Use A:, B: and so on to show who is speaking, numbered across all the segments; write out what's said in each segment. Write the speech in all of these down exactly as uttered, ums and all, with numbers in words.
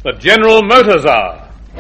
A: The General Motors Hour.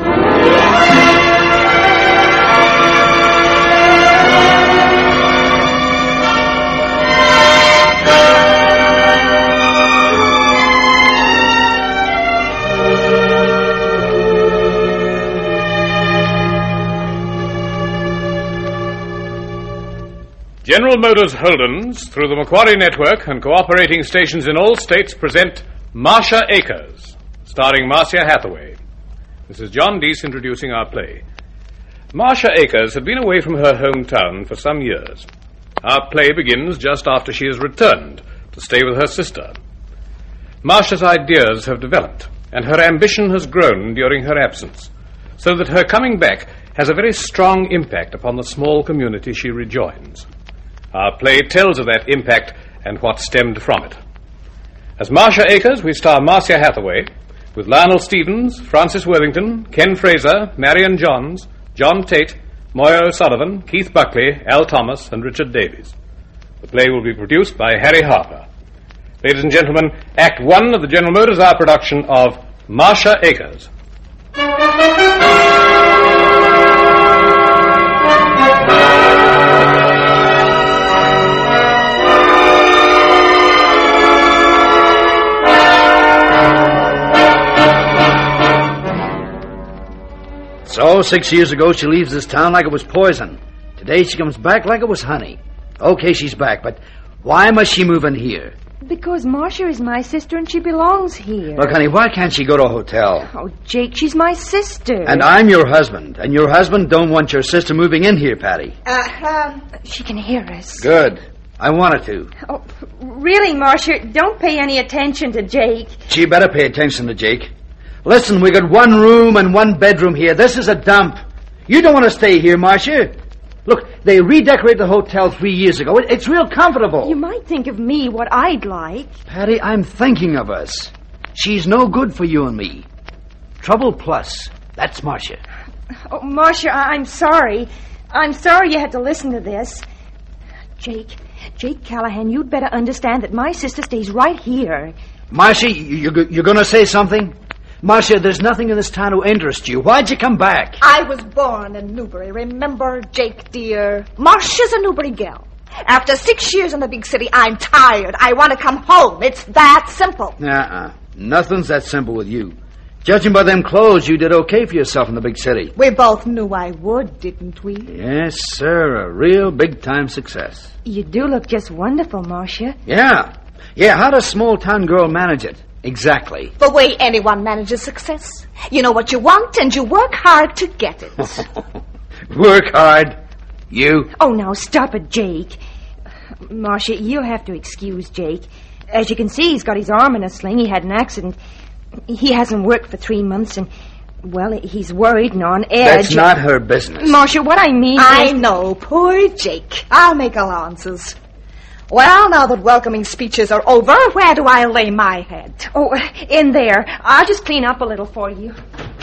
A: General Motors Holdens, through the Macquarie Network and cooperating stations in all states, present Marcia Akers, starring Marcia Hathaway. This is John Deese introducing our play. Marcia Akers had been away from her hometown for some years. Our play begins just after she has returned to stay with her sister. Marcia's ideas have developed, and her ambition has grown during her absence, so that her coming back has a very strong impact upon the small community she rejoins. Our play tells of that impact and what stemmed from it. As Marcia Akers, we star Marcia Hathaway, with Lionel Stevens, Francis Worthington, Ken Fraser, Marion Johns, John Tate, Moya O'Sullivan, Keith Buckley, Al Thomas, and Richard Davies. The play will be produced by Harry Harper. Ladies and gentlemen, Act One of the General Motors Hour production of Marcia Akers.
B: So, six years ago, she leaves this town like it was poison. Today, she comes back like it was honey. Okay, she's back, but why must she move in here?
C: Because Marcia is my sister and she belongs here.
B: Look, honey, why can't she go to a hotel?
C: Oh, Jake, she's my sister.
B: And I'm your husband, and your husband don't want your sister moving in here, Patty.
C: Uh-huh. She can hear us.
B: Good. I wanted to.
C: Oh, really, Marcia, don't pay any attention to Jake.
B: She better pay attention to Jake. Listen, we got one room and one bedroom here. This is a dump. You don't want to stay here, Marcia. Look, they redecorated the hotel three years ago. It, it's real comfortable.
C: You might think of me what I'd like.
B: Patty, I'm thinking of us. She's no good for you and me. Trouble plus. That's Marcia.
C: Oh, Marcia, I- I'm sorry. I'm sorry you had to listen to this. Jake, Jake Callahan, you'd better understand that my sister stays right here.
B: Marcia, you, you, you're going to say something? Marcia, there's nothing in this town who interests you. Why'd you come back?
D: I was born in Newbury, remember, Jake, dear? Marcia's a Newbury gal. After six years in the big city, I'm tired. I want to come home. It's that simple.
B: Uh-uh. Nothing's that simple with you. Judging by them clothes, you did okay for yourself in the big city.
D: We both knew I would, didn't we?
B: Yes, sir. A real big-time success.
C: You do look just wonderful, Marcia.
B: Yeah. Yeah, how does small-town girl manage it? Exactly.
D: The way anyone manages success. You know what you want, and you work hard to get it.
B: Work hard? You?
C: Oh, now, stop it, Jake. Marcia, you'll have to excuse Jake. As you can see, he's got his arm in a sling. He had an accident. He hasn't worked for three months, and, well, he's worried and on edge.
B: That's not her business.
C: Marcia, what I mean
D: I
C: is...
D: know, poor Jake. I'll make allowances. Well, now that welcoming speeches are over, where do I lay my head?
C: Oh, in there. I'll just clean up a little for you.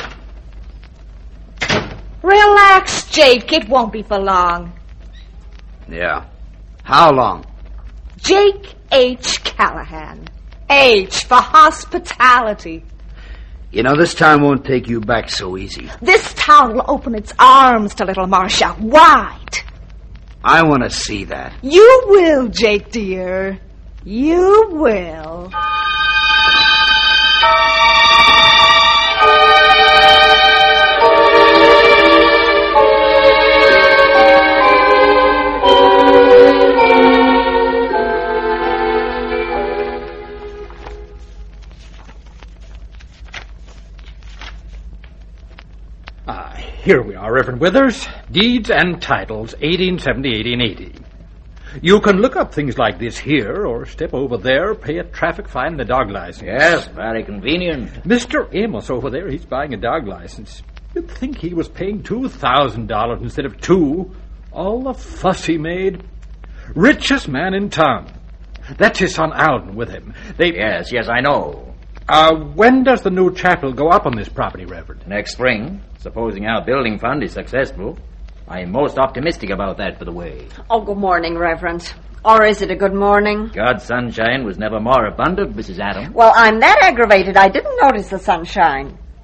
D: Relax, Jake. It won't be for long.
B: Yeah. How long?
D: Jake H. Callahan. H for hospitality.
B: You know, this town won't take you back so easy.
D: This town will open its arms to little Marcia wide.
B: I want to see that.
D: You will, Jake, dear. You will.
E: Ah, here we are, Reverend Withers. Deeds and Titles, eighteen seventy, eighteen eighty. You can look up things like this here, or step over there, pay a traffic fine and a dog license.
F: Yes, very convenient.
E: Mister Amos over there, he's buying a dog license. You'd think he was paying two thousand dollars instead of two. All the fuss he made. Richest man in town. That's his son Alden with him. They...
F: Yes, yes, I know.
E: Uh, when does the new chapel go up on this property, Reverend?
F: Next spring, supposing our building fund is successful. I'm most optimistic about that for the way.
G: Oh, good morning, Reverend. Or is it a good morning?
F: God's sunshine was never more abundant, Missus Adams.
G: Well, I'm that aggravated I didn't notice the sunshine.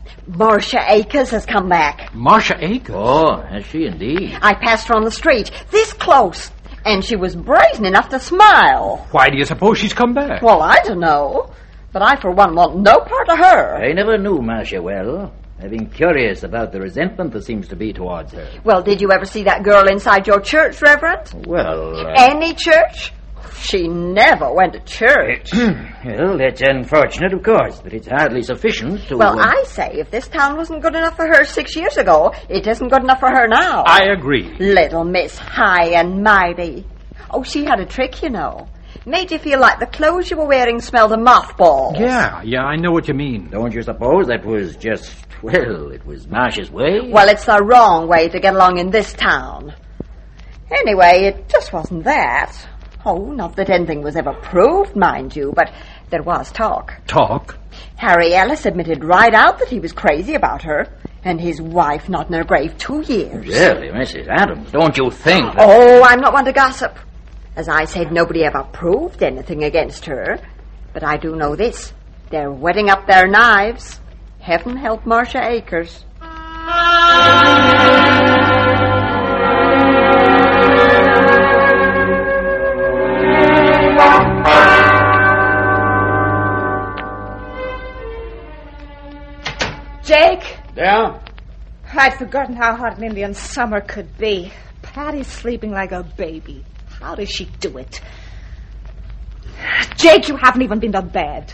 G: Marcia Akers has come back.
E: Marcia Akers?
F: Oh, has she indeed?
G: I passed her on the street, this close, and she was brazen enough to smile.
E: Why do you suppose she's come back?
G: Well, I don't know, but I, for one, want no part of her.
F: I never knew Marcia well. I've been curious about the resentment there seems to be towards her.
G: Well, did you ever see that girl inside your church, Reverend?
F: Well, uh...
G: Any church? She never went to church.
F: Well, that's unfortunate, of course, but it's hardly sufficient to...
G: Well,
F: uh...
G: I say, if this town wasn't good enough for her six years ago, it isn't good enough for her now.
E: I agree.
G: Little Miss High and Mighty. Oh, she had a trick, you know. Made you feel like the clothes you were wearing smelled of mothballs.
E: Yeah, yeah, I know what you mean.
F: Don't you suppose that was just, well, it was Marcia's way?
G: Well, it's the wrong way to get along in this town. Anyway, it just wasn't that. Oh, not that anything was ever proved, mind you, but there was talk.
E: Talk?
G: Harry Ellis admitted right out that he was crazy about her, and his wife not in her grave two years.
F: Really, Missus Adams, don't you think that...
G: Oh, I'm not one to gossip. As I said, nobody ever proved anything against her. But I do know this. They're whetting up their knives. Heaven help Marcia Akers.
D: Jake?
B: Yeah?
D: I'd forgotten how hot an Indian summer could be. Patty's sleeping like a baby. How does she do it? Jake, you haven't even been to bed.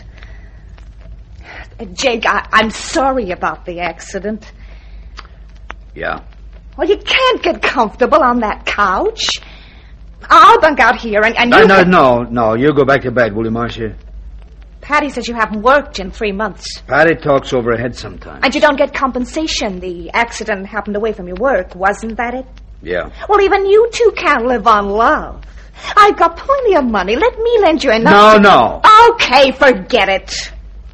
D: Jake, I, I'm sorry about the accident.
B: Yeah.
D: Well, you can't get comfortable on that couch. I'll bunk out here and, and
B: No,
D: you
B: no,
D: can...
B: no, no. You go back to bed, will you, Marcia?
D: Patty says you haven't worked in three months.
B: Patty talks over her head sometimes.
D: And you don't get compensation. The accident happened away from your work. Wasn't that it?
B: Yeah.
D: Well, even you two can't live on love. I've got plenty of money. Let me lend you enough.
B: No,
D: to...
B: no.
D: Okay, forget it.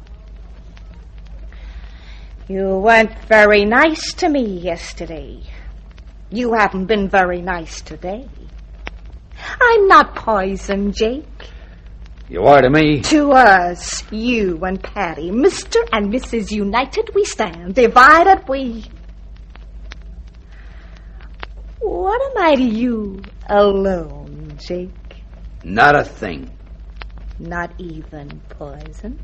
D: You weren't very nice to me yesterday. You haven't been very nice today. I'm not poison, Jake.
B: You are to me.
D: To us, you and Patty, Mister and Missus United we stand, divided we... What am I to you alone, Jake?
B: Not a thing.
D: Not even poison?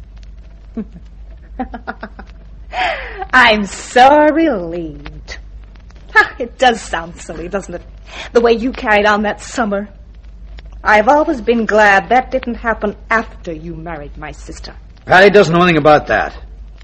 D: I'm so relieved. It does sound silly, doesn't it? The way you carried on that summer. I've always been glad that didn't happen after you married my sister.
B: Patty doesn't know anything about that.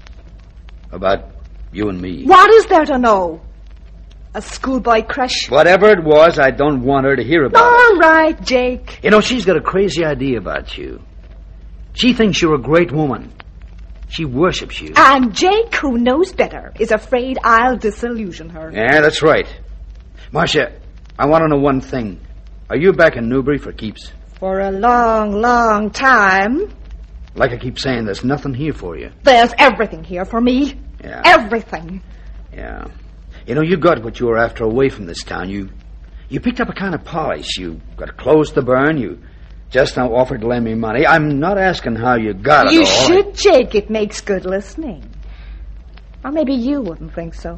B: About you and me.
D: What is there to know? A schoolboy crush?
B: Whatever it was, I don't want her to hear about
D: All
B: it.
D: right, Jake.
B: You know, she's got a crazy idea about you. She thinks you're a great woman. She worships you.
D: And Jake, who knows better, is afraid I'll disillusion her.
B: Yeah, that's right. Marcia, I want to know one thing. Are you back in Newbury for keeps?
D: For a long, long time.
B: Like I keep saying, there's nothing here for you.
D: There's everything here for me.
B: Yeah.
D: Everything.
B: Yeah. You know, you got what you were after away from this town. You you picked up a kind of polish. You got clothes to burn. You just now offered to lend me money. I'm not asking how you got it
D: You
B: all.
D: should, Jake. It makes good listening. Or maybe you wouldn't think so.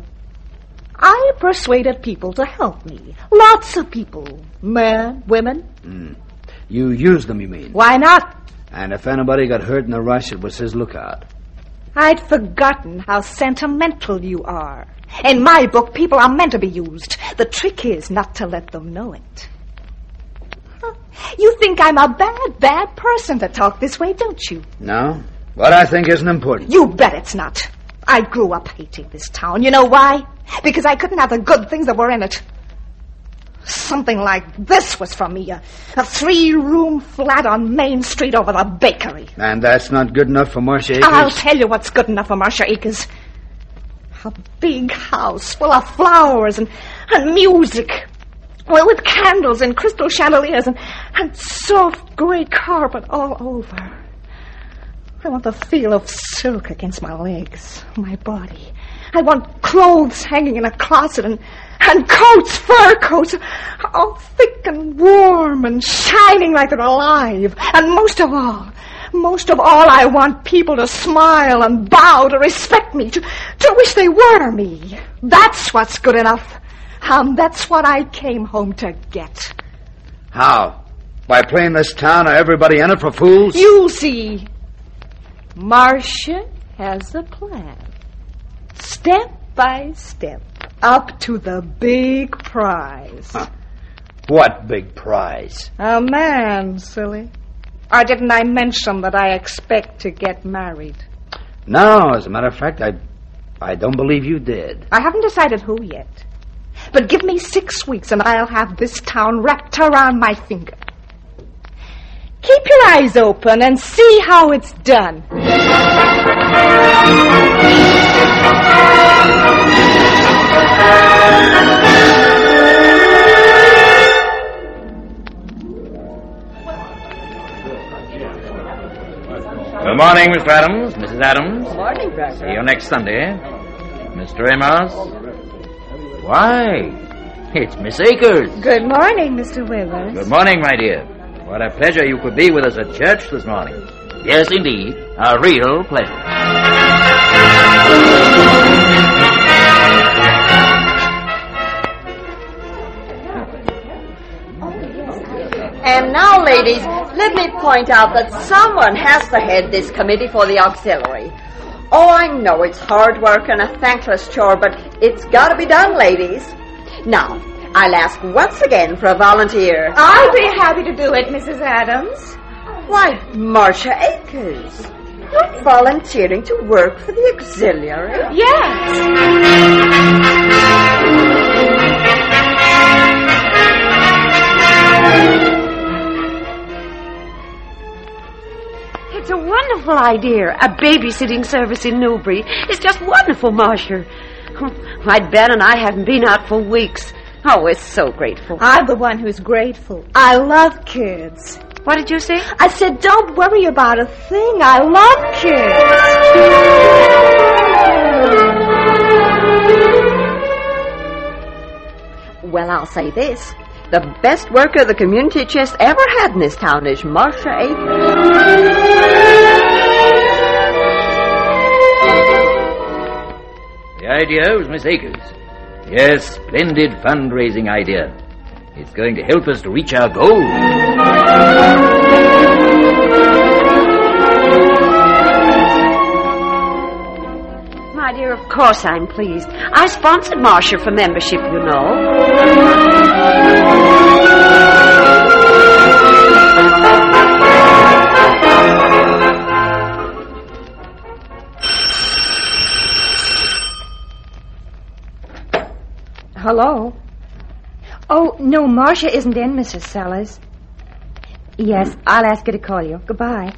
D: I persuaded people to help me. Lots of people. Men, women.
B: Mm. You used them, you mean?
D: Why not?
B: And if anybody got hurt in the rush, it was his lookout.
D: I'd forgotten how sentimental you are. In my book, people are meant to be used. The trick is not to let them know it. Huh. You think I'm a bad, bad person to talk this way, don't you?
B: No. What I think isn't important.
D: You bet it's not. I grew up hating this town. You know why? Because I couldn't have the good things that were in it. Something like this was for me. A, a three-room flat on Main Street over the bakery.
B: And that's not good enough for Marcia Akers?
D: I'll tell you what's good enough for Marcia Akers. A big house full of flowers and, and music. Well, with candles and crystal chandeliers and, and soft gray carpet all over. I want the feel of silk against my legs, my body. I want clothes hanging in a closet and, and coats, fur coats, all thick and warm and shining like they're alive. And most of all, Most of all, I want people to smile and bow, to respect me, to, to wish they were me. That's what's good enough. Um, that's what I came home to get.
B: How? By playing this town or everybody in it for fools?
D: You'll see. Marcia has a plan. Step by step, up to the big prize.
B: Huh. What big prize?
D: A man, silly. Or didn't I mention that I expect to get married?
B: No, as a matter of fact, I, I don't believe you did.
D: I haven't decided who yet. But give me six weeks and I'll have this town wrapped around my finger. Keep your eyes open and see how it's done.
F: Good morning, Mister Adams, Missus Adams.
G: Good morning, Doctor.
F: See you next Sunday. Mister Amos. Why, it's Miss Akers.
C: Good morning, Mister Withers.
F: Good morning, my dear. What a pleasure you could be with us at church this morning. Yes, indeed, a real pleasure.
G: And now, ladies, let me point out that someone has to head this committee for the auxiliary. Oh, I know it's hard work and a thankless chore, but it's got to be done, ladies. Now, I'll ask once again for a volunteer.
C: I'll be happy to do it, Missus Adams.
G: Why, Marcia Akers. You're volunteering to work for the auxiliary?
C: Yes.
H: It's a wonderful idea. A babysitting service in Newbury. It's just wonderful, Marcia. My Ben and I haven't been out for weeks. Oh, we're so grateful.
D: I'm the one who's grateful. I love kids.
H: What did you say?
D: I said, don't worry about a thing. I love kids.
G: Well, I'll say this. The best worker the community chest ever had in this town is Marcia Akers.
F: The idea was Miss Akers. Yes, splendid fundraising idea. It's going to help us to reach our goal.
H: My dear, of course I'm pleased. I sponsored Marcia for membership, you know.
C: Hello? Oh, no, Marcia isn't in, Missus Sellers. Yes, I'll ask her to call you. Goodbye.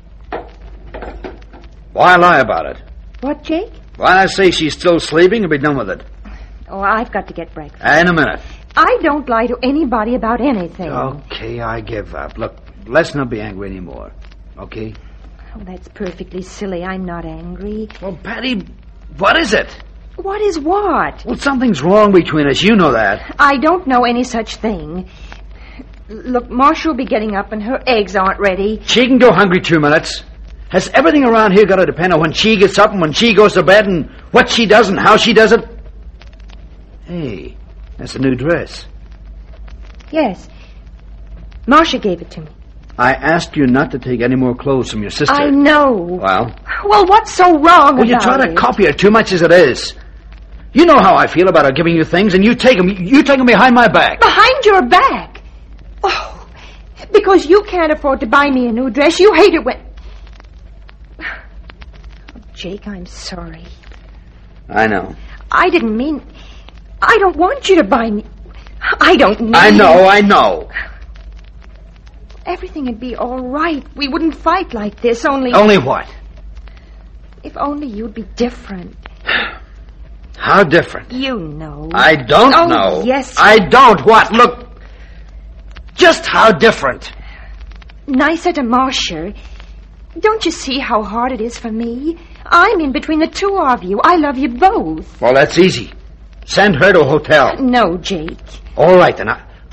B: Why lie about it?
C: What, Jake?
B: Why I say she's still sleeping and be done with it?
C: Oh, I've got to get breakfast.
B: In a minute.
C: I don't lie to anybody about anything.
B: Okay, I give up. Look, let's not be angry anymore. Okay?
C: Oh, that's perfectly silly. I'm not angry.
B: Well, Patty, what is it?
C: What is what?
B: Well, something's wrong between us. You know that.
C: I don't know any such thing. Look, Marcia will be getting up and her eggs aren't ready.
B: She can go hungry two minutes. Has everything around here got to depend on when she gets up and when she goes to bed and what she does and how she does it? Hey, that's a new dress.
C: Yes. Marcia gave it to me.
B: I asked you not to take any more clothes from your sister.
C: I know.
B: Well?
C: Well, what's so wrong
B: Well,
C: about
B: you try to
C: it?
B: copy her too much as it is. You know how I feel about her giving you things, and you take them, you take them behind my back.
C: Behind your back? Oh, because you can't afford to buy me a new dress. You hate it when... Oh, Jake, I'm sorry.
B: I know.
C: I didn't mean... I don't want you to buy me... I don't need...
B: I know, I know.
C: Everything would be all right. We wouldn't fight like this, only...
B: Only what?
C: If only you'd be different.
B: How different?
C: You know.
B: I don't
C: oh,
B: know.
C: Yes.
B: I don't. What? Look. Just how different?
C: Nicer to Marcia. Don't you see how hard it is for me? I'm in between the two of you. I love you both.
B: Well, that's easy. Send her to a hotel.
C: No, Jake.
B: All right, then. I,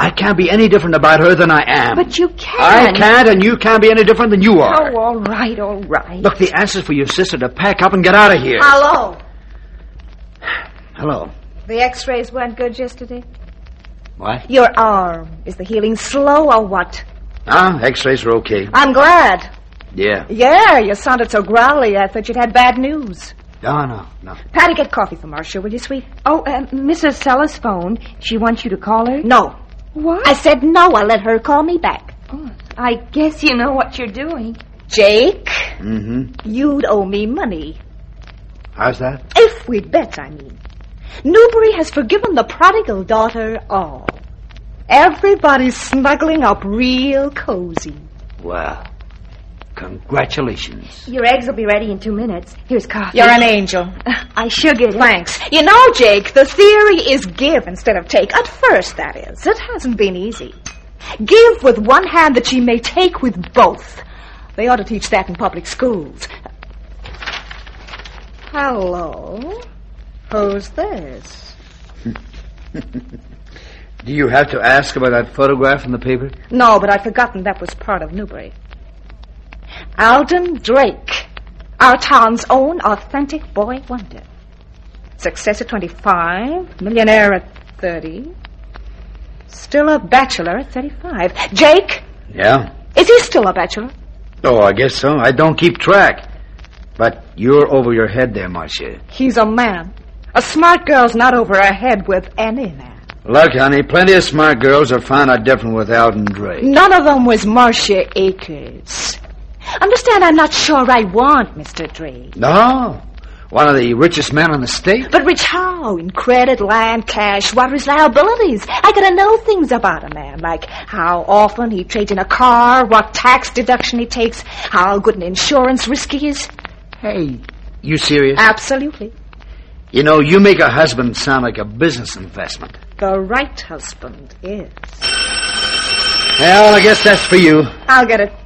B: I can't be any different about her than I am.
C: But you can.
B: I can't, and you can't be any different than you are.
C: Oh, all right, all right.
B: Look, the answer's for your sister to pack up and get out of here.
D: Hello.
B: Hello.
C: The x-rays weren't good yesterday?
B: What?
D: Your arm. Is the healing slow or what?
B: Ah, x-rays are okay.
D: I'm glad.
B: Yeah.
D: Yeah, you sounded so growly. I thought you'd had bad news.
B: No, no, no.
D: Patty, get coffee for Marcia, will you, sweet?
C: Oh, uh, Missus Sellers phoned. She wants you to call her?
D: No.
C: What?
D: I said no. I'll let her call me back.
C: Oh, I guess you know what you're doing.
D: Jake,
B: Mm-hmm.
D: you'd owe me money.
B: How's that?
D: If we'd bet, I mean. Newbury has forgiven the prodigal daughter all. Everybody's snuggling up real cozy.
B: Well, congratulations.
C: Your eggs will be ready in two minutes. Here's coffee.
D: You're an angel.
C: I sugared it.
D: Thanks. You know, Jake, the theory is give instead of take. At first, that is. It hasn't been easy. Give with one hand that ye may take with both. They ought to teach that in public schools. Hello? Who's this?
B: Do you have to ask about that photograph in the paper?
D: No, but I'd forgotten that was part of Newbury. Alden Drake, our town's own authentic boy wonder. Success at twenty-five, millionaire at thirty, still a bachelor at thirty-five. Jake?
B: Yeah?
D: Is he still a bachelor?
B: Oh, I guess so. I don't keep track. But you're over your head there, Marcia.
D: He's a man. A smart girl's not over her head with any man.
B: Look, honey, plenty of smart girls have found out different with Alden Drake.
D: None of them was Marcia Akers. Understand, I'm not sure I want Mister Drake.
B: No? One of the richest men in the state?
D: But rich how? In credit, land, cash, what are his liabilities? I gotta know things about a man, like how often he trades in a car, what tax deduction he takes, how good an insurance risk he is.
B: Hey, you serious?
D: Absolutely.
B: You know, you make a husband sound like a business investment.
D: The right husband is.
B: Well, I guess that's for you.
D: I'll get it.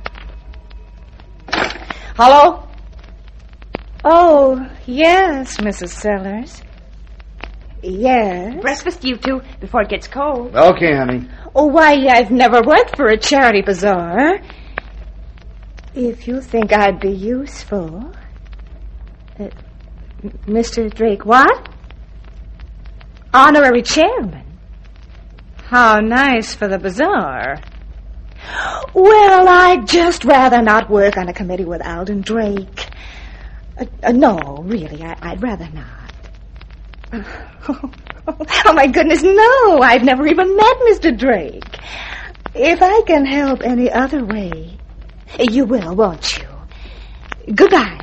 D: Hello? Oh, yes, Missus Sellers. Yes.
C: Breakfast, you two, before it gets cold.
B: Okay, honey.
D: Oh, why, I've never worked for a charity bazaar. If you think I'd be useful... Uh, Mister Drake, what? Honorary chairman. How nice for the bazaar. Well, I'd just rather not work on a committee with Alden Drake. Uh, uh, no, really, I, I'd rather not. Oh, my goodness, no. I've never even met Mister Drake. If I can help any other way, you will, won't you? Goodbye.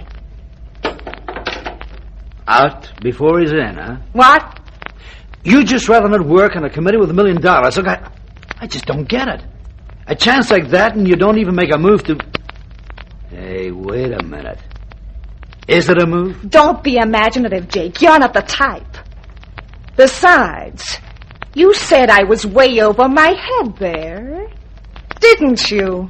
B: Out before he's in, huh?
D: What?
B: You just rather not work on a committee with a million dollars. Look, I, I just don't get it. A chance like that and you don't even make a move to... Hey, wait a minute. Is it a move?
D: Don't be imaginative, Jake. You're not the type. Besides, you said I was way over my head there. Didn't you?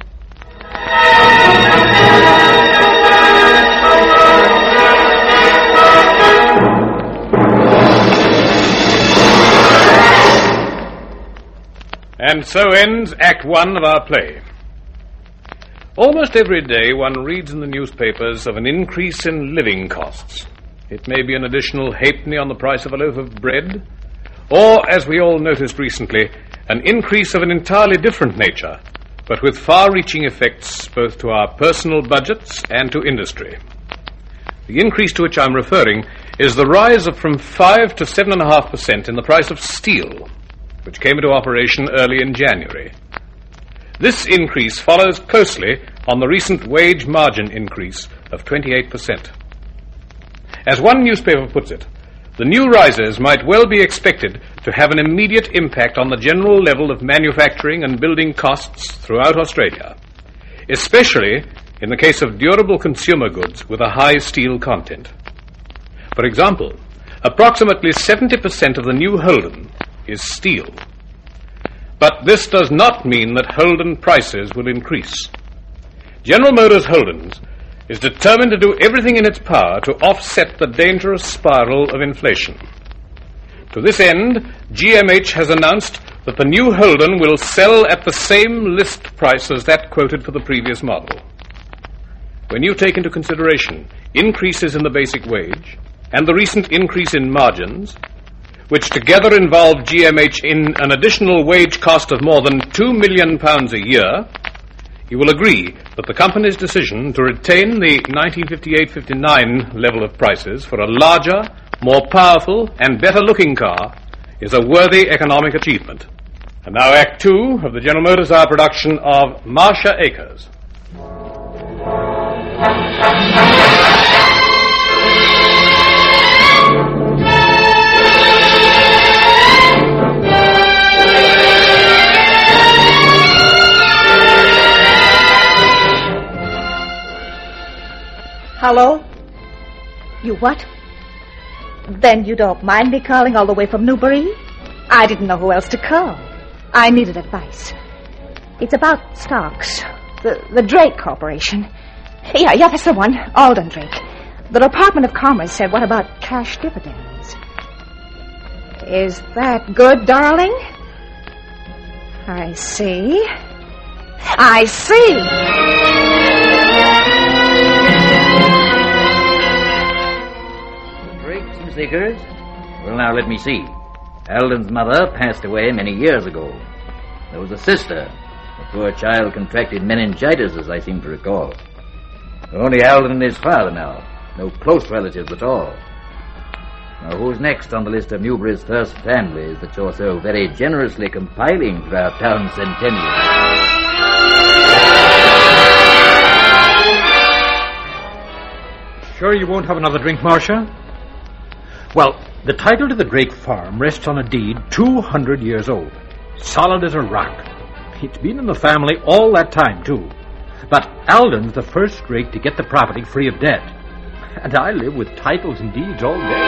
A: And so ends Act One of our play. Almost every day one reads in the newspapers of an increase in living costs. It may be an additional halfpenny on the price of a loaf of bread, or, as we all noticed recently, an increase of an entirely different nature, but with far-reaching effects both to our personal budgets and to industry. The increase to which I'm referring is the rise of from five to seven and a half percent in the price of steel, which came into operation early in January. This increase follows closely on the recent wage margin increase of twenty-eight percent. As one newspaper puts it, the new rises might well be expected to have an immediate impact on the general level of manufacturing and building costs throughout Australia, especially in the case of durable consumer goods with a high steel content. For example, approximately seventy percent of the new Holden is steel. But this does not mean that Holden prices will increase. General Motors Holdens is determined to do everything in its power to offset the dangerous spiral of inflation. To this end, G M H has announced that the new Holden will sell at the same list price as that quoted for the previous model. When you take into consideration increases in the basic wage and the recent increase in margins, which together involve G M H in an additional wage cost of more than two million pounds a year, you will agree that the company's decision to retain the nineteen fifty-eight fifty-nine level of prices for a larger, more powerful, and better-looking car is a worthy economic achievement. And now Act Two of the General Motors Hour production of Marcia Akers.
D: Hello? You what? Then you don't mind me calling all the way from Newbury? I didn't know who else to call. I needed advice. It's about stocks. The, the Drake Corporation. Yeah, yeah, that's the one. Alden Drake. The Department of Commerce said, what about cash dividends? Is that good, darling? I see. I see.
F: Akers? Well, now, let me see. Alden's mother passed away many years ago. There was a sister. The poor child contracted meningitis, as I seem to recall. Only Alden and his father now. No close relatives at all. Now, who's next on the list of Newbury's first families that you're so very generously compiling for our town centennial?
E: Sure you won't have another drink, Marcia? Well, the title to the Drake farm rests on a deed two hundred years old, solid as a rock. It's been in the family all that time, too. But Alden's the first Drake to get the property free of debt. And I live with titles and deeds all day.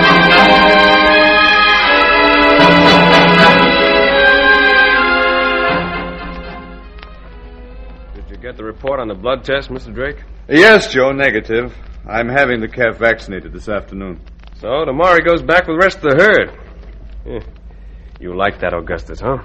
I: Did you get the report on the blood test, Mister Drake?
J: Yes, Joe, negative. I'm having the calf vaccinated this afternoon.
I: So tomorrow he goes back with the rest of the herd. Yeah. You like that, Augustus, huh?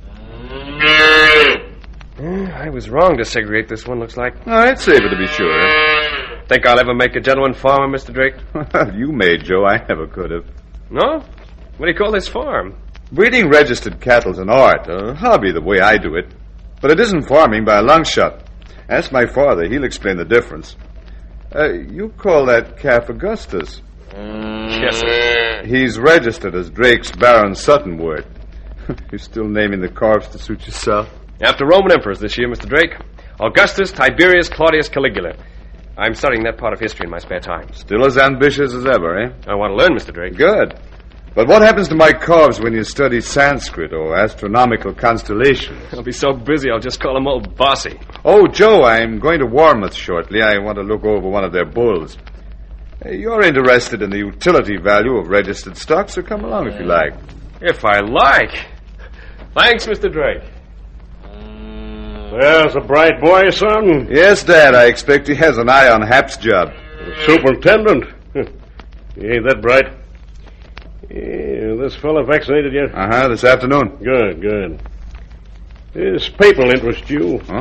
I: Yeah, I was wrong to segregate this one, looks like.
J: Oh, it's safer to be sure.
I: Think I'll ever make a gentleman farmer, Mister Drake?
J: You may, Joe. I never could have.
I: No? What do you call this farm?
J: Breeding registered cattle's an art, a hobby the way I do it. But it isn't farming by a long shot. Ask my father. He'll explain the difference. Uh, you call that calf Augustus.
I: Yes, sir.
J: He's registered as Drake's Baron Suttonworth. You're still naming the calves to suit yourself?
I: After Roman emperors this year, Mister Drake. Augustus, Tiberius, Claudius, Caligula. I'm studying that part of history in my spare time.
J: Still as ambitious as ever, eh?
I: I want to learn, Mister Drake.
J: Good. But what happens to my calves when you study Sanskrit or astronomical constellations?
I: I'll be so busy I'll just call them old bossy.
J: Oh, Joe, I'm going to Warmouth shortly. I want to look over one of their bulls. You're interested in the utility value of registered stock, so come along if you like.
I: If I like. Thanks, Mister Drake.
K: There's a bright boy, son.
J: Yes, Dad. I expect he has an eye on Hap's job.
K: Superintendent. He ain't that bright. Yeah, this fella vaccinated yet?
J: Uh-huh, this afternoon.
K: Good, good. This paper'll interest you.
J: Huh?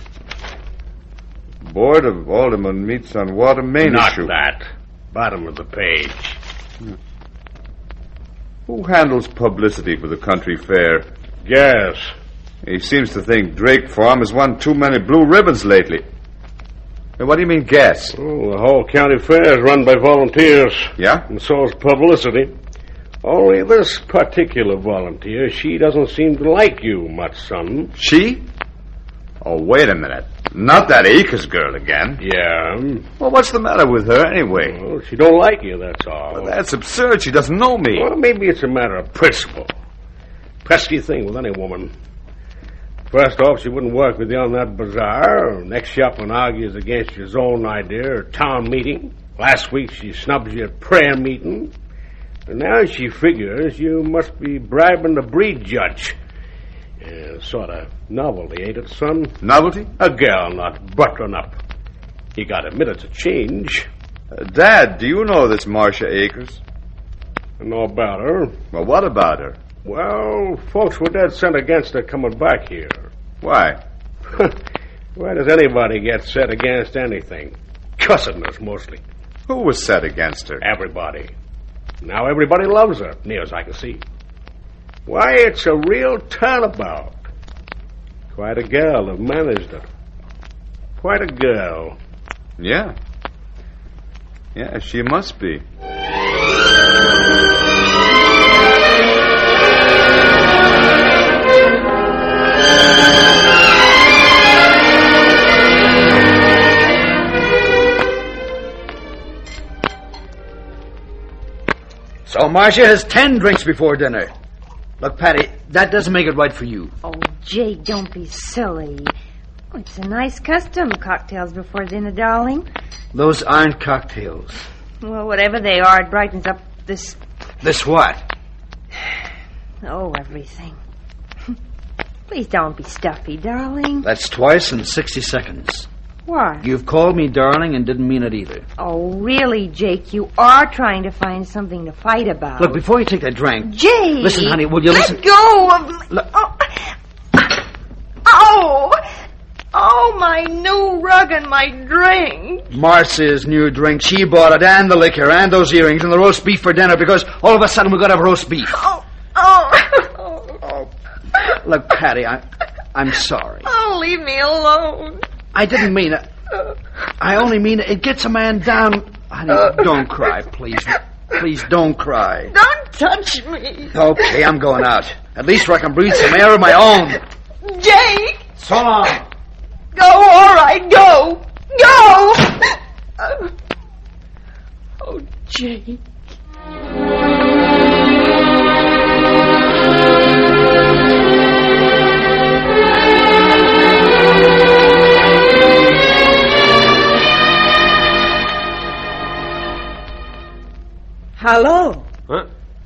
J: Board of Aldermen meets on Water Main
K: Not
J: issue.
K: that. Bottom of the page.
J: Hmm. Who handles publicity for the country fair?
K: Gas.
J: He seems to think Drake Farm has won too many blue ribbons lately. Now, what do you mean, gas?
K: Oh, the whole county fair is run by volunteers.
J: Yeah?
K: And so is publicity. Only this particular volunteer, she doesn't seem to like you much, son.
J: She? Oh, wait a minute. Not that Akers girl again.
K: Yeah.
J: Well, what's the matter with her anyway?
K: Well, she don't like you, that's all.
J: Well, that's absurd. She doesn't know me.
K: Well, maybe it's a matter of principle. Pesky thing with any woman. First off, she wouldn't work with you on that bazaar. Next, she up and argues against your own idea or town meeting. Last week, she snubs you at prayer meeting. And now she figures you must be bribing the breed judge. Yeah, sort of novelty, ain't it, son?
J: Novelty?
K: A gal not buttering up. You gotta admit it's a change.
J: Uh, Dad, do you know this Marcia Akers?
K: I know about her.
J: Well, what about her?
K: Well, folks were dead set against her coming back here.
J: Why?
K: Why does anybody get set against anything? Cussing us, mostly.
J: Who was set against her?
K: Everybody. Now everybody loves her, near as I can see. Why, it's a real turnabout. Quite a girl have managed it. Quite a girl.
J: Yeah. Yeah, she must be.
B: So Marcia has ten drinks before dinner. Look, Patty, that doesn't make it right for you.
C: Oh, Jake, don't be silly. Oh, it's a nice custom, cocktails before dinner, darling.
B: Those aren't cocktails.
C: Well, whatever they are, it brightens up this...
B: This what?
C: Oh, everything. Please don't be stuffy, darling.
B: That's twice in sixty seconds.
C: What?
B: You've called me darling and didn't mean it either.
C: Oh, really, Jake? You are trying to find something to fight about.
B: Look, before you take that drink...
C: Jake!
B: Listen, honey, will you listen...
D: Let go of me.
B: Look.
D: Oh. Oh. Oh, my new rug and my drink.
B: Marcia's new drink. She bought it, and the liquor, and those earrings, and the roast beef for dinner, because all of a sudden we're going to have roast beef.
D: Oh. Oh.
B: Oh. Look, Patty, I, I'm sorry.
D: Oh, leave me alone.
B: I didn't mean it. I only mean it. It gets a man down. Honey, don't cry, please. Please don't cry.
D: Don't touch me.
B: Okay, I'm going out. At least where I can breathe some air of my own.
D: Jake!
B: So long.
D: Go, all right, go. Go! Uh, oh, Jake.
I: Hello. Huh?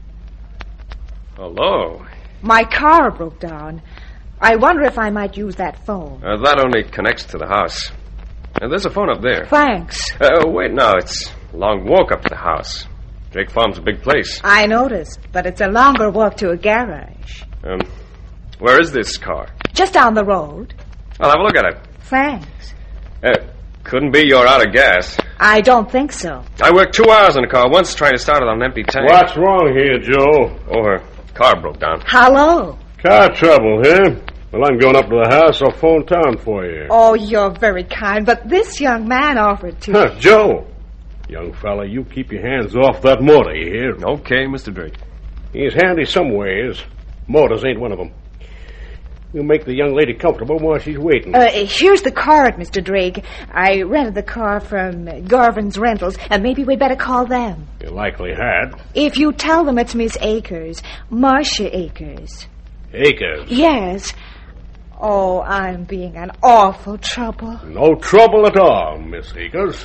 I: Hello.
D: My car broke down. I wonder if I might use that phone.
I: Uh, that only connects to the house. Uh, there's a phone up there.
D: Thanks.
I: Uh, wait, no, it's a long walk up to the house. Drake Farm's a big place.
D: I noticed, but it's a longer walk to a garage.
I: Um, where is this car?
D: Just down the road.
I: I'll have a look at it.
D: Thanks.
I: Uh, couldn't be you're out of gas.
D: I don't think so.
I: I worked two hours in a car once trying to start it on an empty tank.
K: What's wrong here, Joe?
I: Oh, her car broke down.
D: Hello.
K: Car trouble, huh? Well, I'm going up to the house. I'll phone town for you.
D: Oh, you're very kind, but this young man offered to...
K: Huh, Joe. Young fella, you keep your hands off that motor, you hear?
I: Okay, Mister Drake.
K: He's handy some ways. Motors ain't one of them. We'll make the young lady comfortable while she's waiting.
D: Uh, here's the card, Mister Drake. I rented the car from uh, Garvin's Rentals, and maybe we'd better call them.
K: You likely had.
D: If you tell them it's Miss Akers, Marcia Akers.
K: Akers?
D: Yes. Oh, I'm being an awful trouble.
K: No trouble at all, Miss Akers.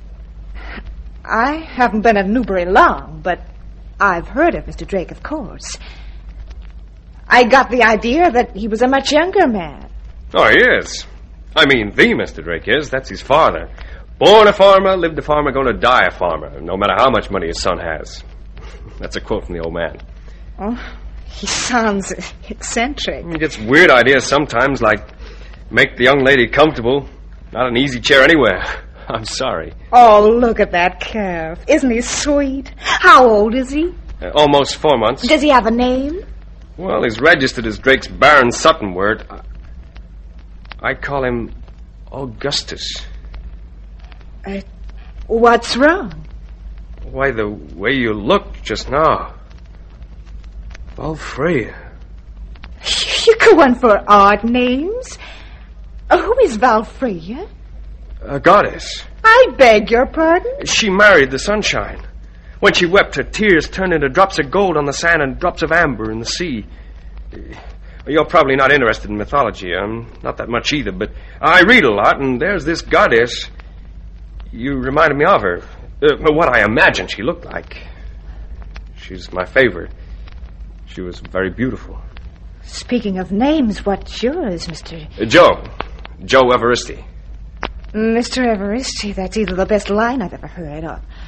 D: I haven't been at Newbury long, but I've heard of Mister Drake, of course. I got the idea that he was a much younger man.
I: Oh, he is. I mean, the Mister Drake is. That's his father. Born a farmer, lived a farmer, going to die a farmer, no matter how much money his son has. That's a quote from the old man.
D: Oh, he sounds eccentric.
I: He gets weird ideas sometimes, like make the young lady comfortable. Not an easy chair anywhere. I'm sorry.
D: Oh, look at that calf. Isn't he sweet? How old is he?
I: Uh, almost four months.
D: Does he have a name?
I: Well, he's registered as Drake's Baron Suttonwort. I call him Augustus.
D: Uh, what's wrong?
I: Why, the way you looked just now. Valfreya.
D: You go on for odd names. Uh, who is Valfreya?
I: A goddess.
D: I beg your pardon?
I: She married the sunshine. When she wept, her tears turned into drops of gold on the sand and drops of amber in the sea. You're probably not interested in mythology. I'm not that much either, but I read a lot, and there's this goddess. You reminded me of her. Uh, what I imagined she looked like. She's my favorite. She was very beautiful.
D: Speaking of names, what's yours, Mister...
I: Uh, Joe. Joe Evaristi.
D: Mister Evaristi, that's either the best line I've ever heard of.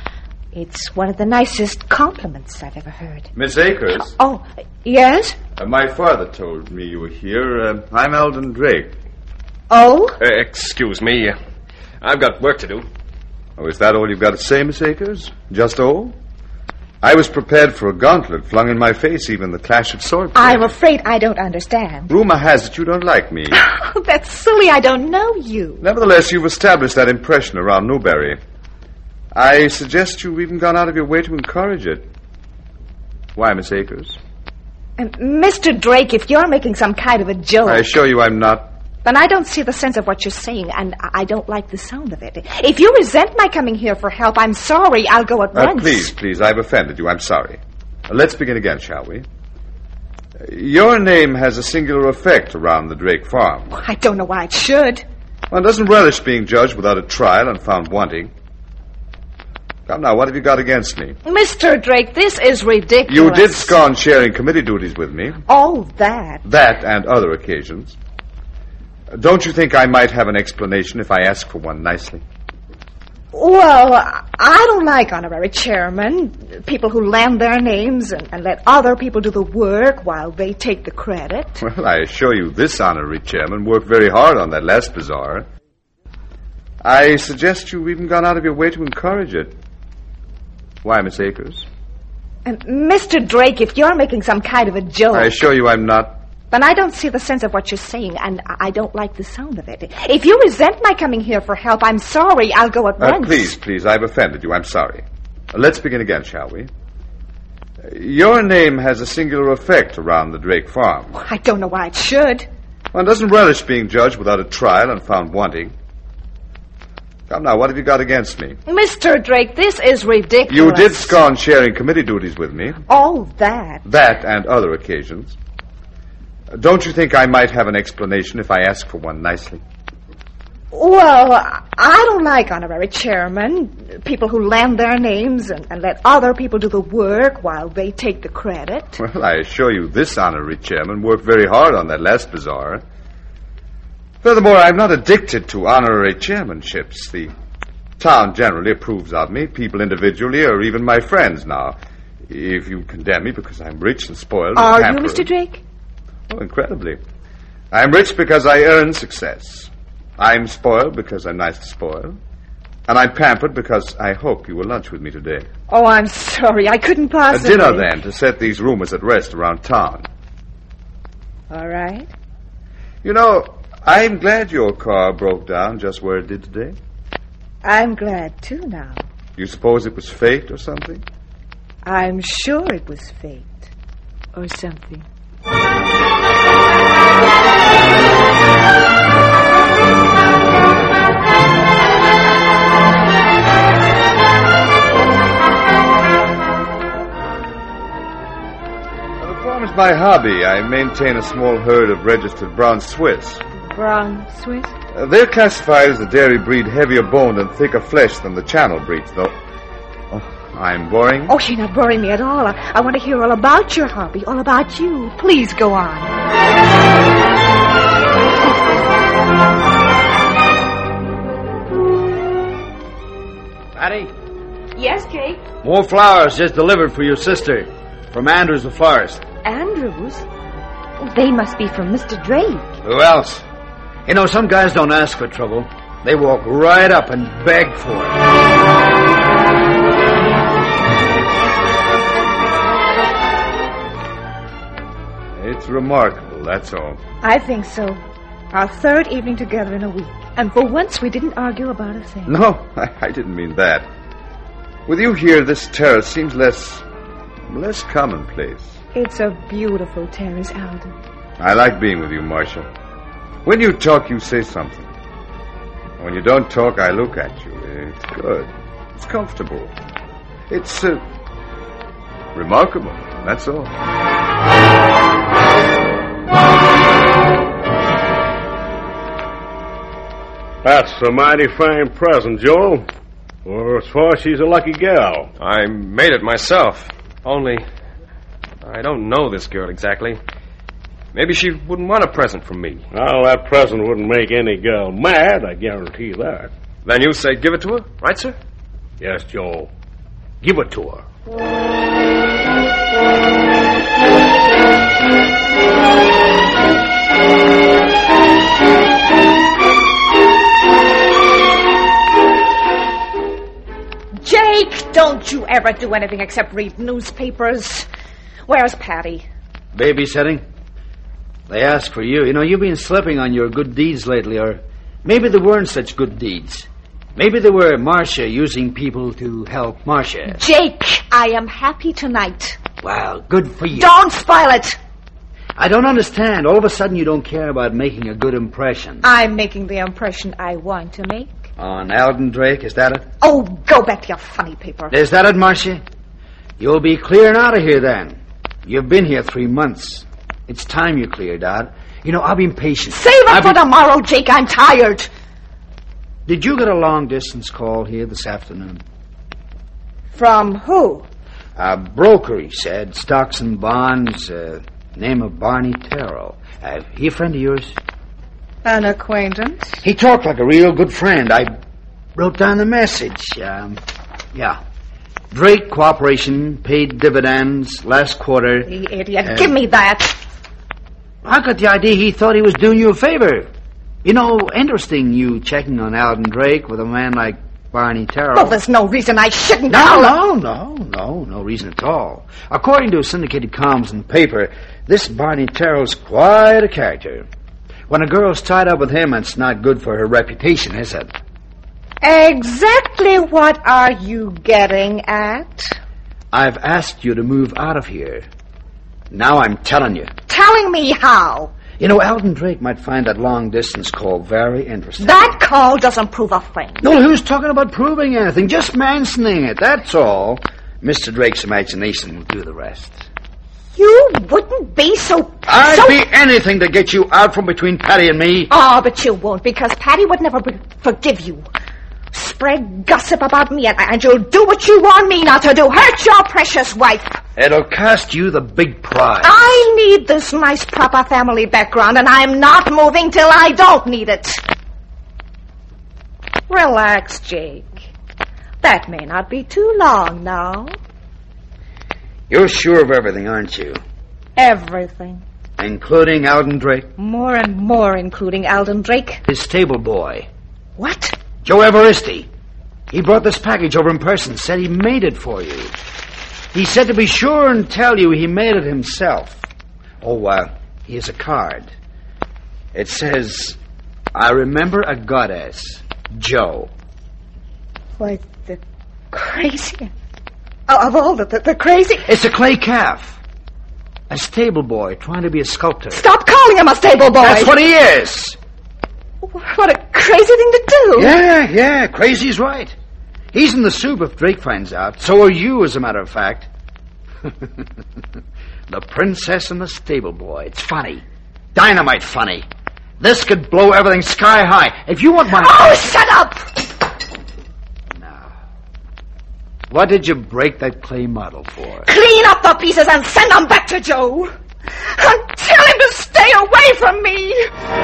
D: It's one of the nicest compliments I've ever heard.
J: Miss Akers?
D: Oh, yes?
J: Uh, my father told me you were here. Uh, I'm Eldon Drake.
D: Oh?
I: Uh, excuse me. I've got work to do.
J: Oh, is that all you've got to say, Miss Akers? Just all? I was prepared for a gauntlet flung in my face, even the clash of swords.
D: I'm afraid I don't understand.
J: Rumor has it you don't like me.
D: Oh, that's silly. I don't know you.
J: Nevertheless, you've established that impression around Newberry. I suggest you've even gone out of your way to encourage it. Why, Miss Akers?
D: Um, Mister Drake, if you're making some kind of a joke...
J: I assure you I'm not.
D: Then I don't see the sense of what you're saying, and I don't like the sound of it. If you resent my coming here for help, I'm sorry. I'll go at
J: Uh,
D: once.
J: please, please, I've offended you. I'm sorry. Uh, let's begin again, shall we? Uh, your name has a singular effect around the Drake farm.
D: I don't know why it should.
J: One doesn't relish being judged without a trial and found wanting. Come now, what have you got against me?
D: Mister Drake, this is ridiculous.
J: You did scorn sharing committee duties with me.
D: Oh, that.
J: That and other occasions. Uh, Don't you think I might have an explanation if I ask for one nicely?
D: Well, I don't like honorary chairmen, people who land their names and, and let other people do the work while they take the credit.
J: Well, I assure you this honorary chairman worked very hard on that last bazaar. I suggest you've even gone out of your way to encourage it. Why, Miss Akers?
D: And Mister Drake, if you're making some kind of a joke...
J: I assure you I'm not.
D: Then I don't see the sense of what you're saying, and I don't like the sound of it. If you resent my coming here for help, I'm sorry. I'll go at
J: Uh,
D: once.
J: please, please, I've offended you. I'm sorry. Uh, let's begin again, shall we? Uh, your name has a singular effect around the Drake farm.
D: I don't know why it should.
J: One doesn't relish being judged without a trial and found wanting. Come now, what have you got against me?
D: Mister Drake, this is ridiculous.
J: You did scorn sharing committee duties with me.
D: Oh, that.
J: That and other occasions. Uh, Don't you think I might have an explanation if I ask for one nicely?
D: Well, I don't like honorary chairmen, people who land their names and, and let other people do the work while they take the credit.
J: Well, I assure you this honorary chairman worked very hard on that last bazaar. Furthermore, I'm not addicted to honorary chairmanships. The town generally approves of me, people individually, or even my friends now. If you condemn me because I'm rich and spoiled
D: Are
J: and
D: you,
J: pampered.
D: Mister Drake?
J: Oh, incredibly. I'm rich because I earn success. I'm spoiled because I'm nice to spoil. And I'm pampered because I hope you will lunch with me today.
D: Oh, I'm sorry. I couldn't
J: A
D: possibly...
J: dinner, then, to set these rumors at rest around town.
D: All right.
J: You know, I'm glad your car broke down just where it did today.
D: I'm glad, too, now.
J: You suppose it was fate or something?
D: I'm sure it was fate. Or something.
J: Well, the farm is my hobby. I maintain a small herd of registered brown Swiss.
D: Brown Swiss?
J: Uh, they're classified as the dairy breed heavier boned and thicker flesh than the channel breeds, though. Oh, I'm boring.
D: Oh, you're not boring me at all. I, I want to hear all about your hobby, all about you. Please go on.
B: Patty,
C: Yes, Jake?
B: more flowers just delivered for your sister from Andrews the florist.
C: Andrews? They must be from Mister Drake.
B: Who else? You know, some guys don't ask for trouble. They walk right up and beg for it.
J: It's remarkable, that's all.
D: I think so. Our third evening together in a week. And for once, we didn't argue about a thing.
J: No, I, I didn't mean that. With you here, this terrace seems less... less commonplace.
D: It's a beautiful terrace, Alden.
J: I like being with you, Marcia. When you talk, you say something. When you don't talk, I look at you. It's good. It's comfortable. It's, uh, remarkable. That's all.
K: That's a mighty fine present, Joel. Well, as far as she's a lucky gal.
I: I made it myself. Only, I don't know this girl exactly. Maybe she wouldn't want a present from me.
K: Well, that present wouldn't make any girl mad, I guarantee that.
I: Then you say give it to her, right, sir?
K: Yes, Joel. Give it to her.
D: Jake, don't you ever do anything except read newspapers. Where's Patty?
B: Babysitting. They asked for you. You know, you've been slipping on your good deeds lately, or maybe they weren't such good deeds. Maybe they were Marcia using people to help Marcia.
D: Jake, I am happy tonight.
B: Well, good for you.
D: Don't spoil it.
B: I don't understand. All of a sudden you don't care about making a good impression.
D: I'm making the impression I want to make.
B: On Alden Drake, is that it?
D: Oh, go back to your funny paper.
B: Is that it, Marcia? You'll be clearing out of here then. You've been here three months. It's time you cleared out. You know, I've been patient.
D: Save it
B: I've
D: for
B: been...
D: tomorrow, Jake. I'm tired.
B: Did you get a long-distance call here this afternoon?
D: From who?
B: A broker, he said. Stocks and bonds. Uh, name of Barney Terrell. Uh, he a friend of yours?
D: An acquaintance?
B: He talked like a real good friend. I wrote down the message. Um, yeah. Drake Corporation paid dividends last quarter.
D: The idiot. Uh, Give me that.
B: I got the idea he thought he was doing you a favor. You know, interesting you checking on Alden Drake with a man like Barney Terrell.
D: Well, there's no reason I shouldn't.
B: No, no, no, no, no reason at all. According to syndicated columns and paper, this Barney Terrell's quite a character. When a girl's tied up with him, it's not good for her reputation, is it?
D: Exactly what are you getting at?
B: I've asked you to move out of here. Now I'm telling you.
D: Telling me how?
B: You know, Alden Drake might find that long-distance call very interesting.
D: That call doesn't prove a thing.
B: No, who's talking about proving anything? Just mentioning it, that's all. Mister Drake's imagination will do the rest.
D: You wouldn't be so...
B: I'd
D: so...
B: be anything to get you out from between Patty and me.
D: Oh, but you won't, because Patty would never be- forgive you. Spread gossip about me, and, and you'll do what you want me not to do. Hurt your precious wife.
B: It'll cost you the big prize.
D: I need this nice, proper family background, and I'm not moving till I don't need it. Relax, Jake. That may not be too long now.
B: You're sure of everything, aren't you?
D: Everything.
B: Including Alden Drake?
D: More and more including Alden Drake.
B: His stable boy.
D: What?
B: Joe Evaristi. He brought this package over in person, said he made it for you. He said to be sure and tell you he made it himself. Oh, uh, here's a card. It says, I remember a goddess, Joe.
D: Why, the crazy... Of all the, the, the crazy...
B: It's a clay calf. A stable boy trying to be a sculptor.
D: Stop calling him a stable boy!
B: That's what he is!
D: What a crazy thing to do!
B: Yeah, yeah, crazy's right. He's in the soup if Drake finds out. So are you, as a matter of fact. The princess and the stable boy. It's funny. Dynamite funny. This could blow everything sky high. If you want my...
D: Oh, shut up!
B: Now, what did you break that clay model for?
D: Clean up the pieces and send them back to Joe. And tell him to stay away from me.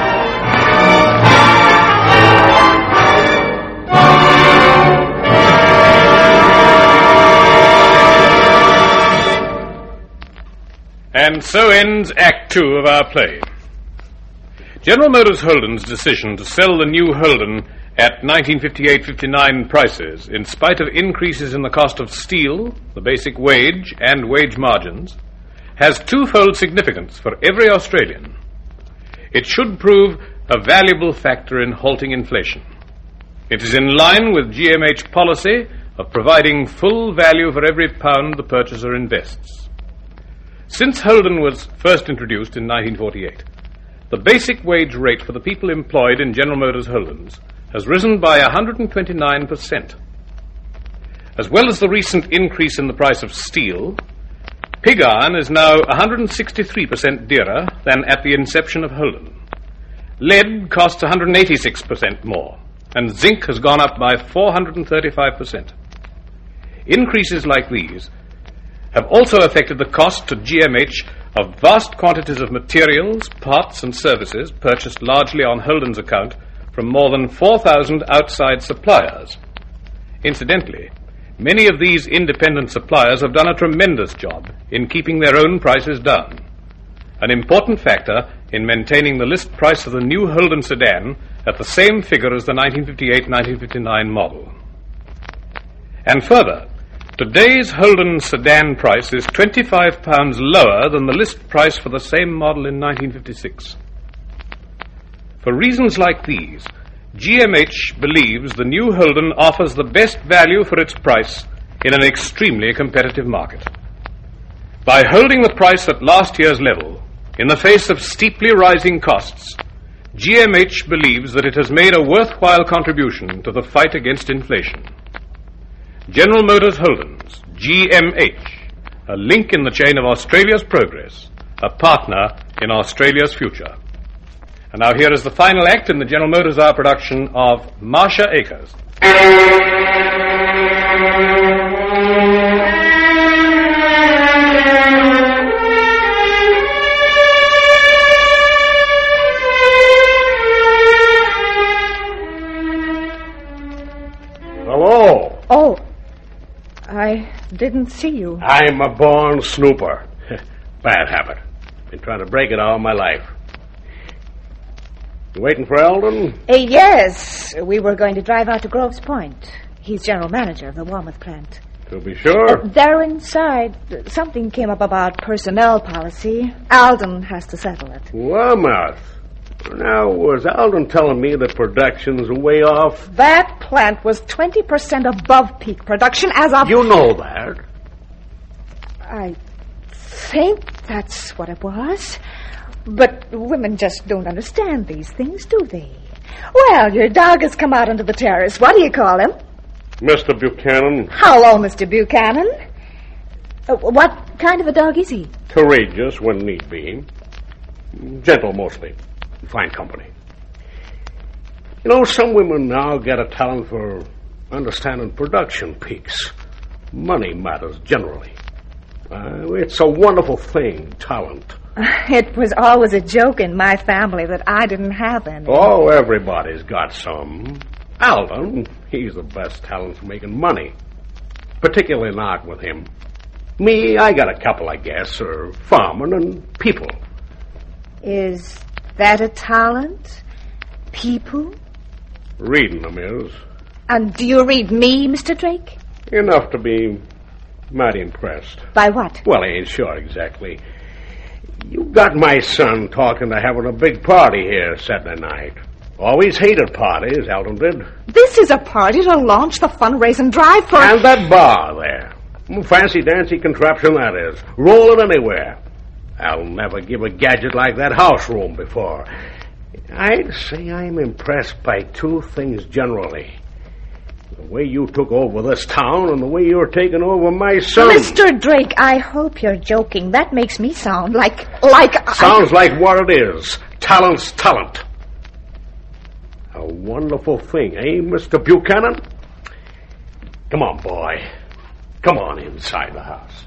A: And so ends Act Two of our play. General Motors Holden's decision to sell the new Holden at nineteen fifty-eight fifty-nine prices, in spite of increases in the cost of steel, the basic wage, and wage margins, has twofold significance for every Australian. It should prove a valuable factor in halting inflation. It is in line with G M H policy of providing full value for every pound the purchaser invests. Since Holden was first introduced in nineteen forty-eight, the basic wage rate for the people employed in General Motors Holdens has risen by one hundred twenty-nine percent. As well as the recent increase in the price of steel, pig iron is now one hundred sixty-three percent dearer than at the inception of Holden. Lead costs one hundred eighty-six percent more, and zinc has gone up by four hundred thirty-five percent. Increases like these have also affected the cost to G M H of vast quantities of materials, parts and services purchased largely on Holden's account from more than four thousand outside suppliers. Incidentally, many of these independent suppliers have done a tremendous job in keeping their own prices down, an important factor in maintaining the list price of the new Holden sedan at the same figure as the nineteen fifty-eight nineteen fifty-nine model. And further, today's Holden sedan price is twenty-five pounds lower than the list price for the same model in nineteen fifty-six. For reasons like these, G M H believes the new Holden offers the best value for its price in an extremely competitive market. By holding the price at last year's level, in the face of steeply rising costs, G M H believes that it has made a worthwhile contribution to the fight against inflation. General Motors Holdens, G M H, a link in the chain of Australia's progress, a partner in Australia's future. And now here is the final act in the General Motors Hour production of Marcia Akers.
K: Hello.
D: Oh, I didn't see you.
K: I'm a born snooper. Bad habit. Been trying to break it all my life. You waiting for Eldon?
D: Uh, yes, we were going to drive out to Groves Point. He's general manager of the Walmouth plant.
K: To be sure.
D: Uh, they're inside. Something came up about personnel policy. Alden has to settle it.
K: Walmouth. Now, was Alden telling me that production's way off?
D: That plant was twenty percent above peak production as of...
K: You know that.
D: I think that's what it was. But women just don't understand these things, do they? Well, your dog has come out onto the terrace. What do you call him?
K: Mister Buchanan.
D: Hello, Mister Buchanan. Uh, what kind of a dog is he?
K: Courageous when need be. Gentle mostly. Fine company. You know, some women now get a talent for understanding production peaks. Money matters generally. Uh, it's a wonderful thing, talent.
D: It was always a joke in my family that I didn't have any.
K: Oh, everybody's got some. Alden, he's the best talent for making money. Particularly not with him. Me, I got a couple, I guess, or farming and people.
D: Is that a talent? People?
K: Reading them is.
D: And do you read me, Mister Drake?
K: Enough to be mighty impressed.
D: By what?
K: Well, I ain't sure exactly. You got my son talking to having a big party here Saturday night. Always hated parties, Alden did.
D: This is a party to launch the fundraising drive for...
K: And that bar there. Fancy-dancy contraption that is. Roll it anywhere. I'll never give a gadget like that house room before. I'd say I'm impressed by two things generally. The way you took over this town and the way you're taking over my son.
D: Mister Drake, I hope you're joking. That makes me sound like... like...
K: Sounds
D: I...
K: like what it is. Talent's talent. A wonderful thing, eh, Mister Buchanan? Come on, boy. Come on inside the house.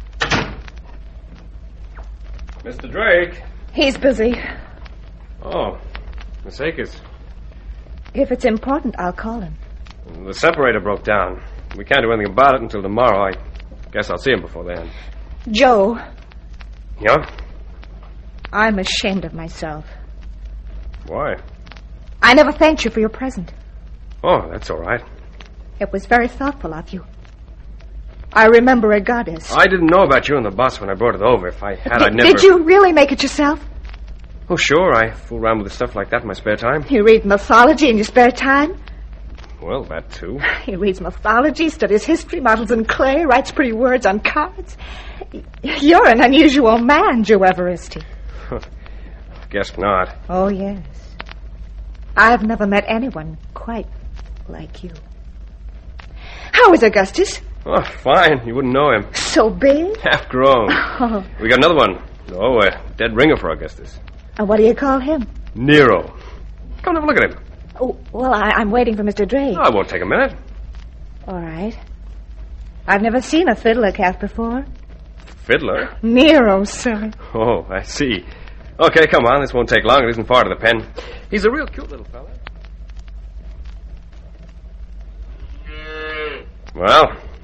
I: Mister Drake.
D: He's busy.
I: Oh, Miss Akers.
D: If it's important, I'll call him.
I: The separator broke down. We can't do anything about it until tomorrow. I guess I'll see him before then.
D: Joe.
I: Yeah?
D: I'm ashamed of myself.
I: Why?
D: I never thanked you for your present.
I: Oh, that's all right.
D: It was very thoughtful of you. I remember a goddess.
I: I didn't know about you and the bus when I brought it over. If I had,
D: D-
I: I'd never...
D: Did you really make it yourself?
I: Oh, sure. I fool around with stuff like that in my spare time.
D: You read mythology in your spare time?
I: Well, that too.
D: He reads mythology, studies history, models in clay, writes pretty words on cards. You're an unusual man, Joe Everesty.
I: Guess not.
D: Oh, yes. I've never met anyone quite like you. How is Augustus?
I: Oh, fine. You wouldn't know him.
D: So big?
I: Half grown.
D: Oh.
I: We got another one. Oh, a dead ringer for Augustus.
D: And what do you call him?
I: Nero. Come have a look at him.
D: Oh, well, I, I'm waiting for Mister Drake.
I: Oh, it won't take a minute.
D: All right. I've never seen a fiddler calf before.
I: Fiddler?
D: Nero, sir.
I: Oh, I see. Okay, come on. This won't take long. It isn't far to the pen. He's a real cute little fella. Well,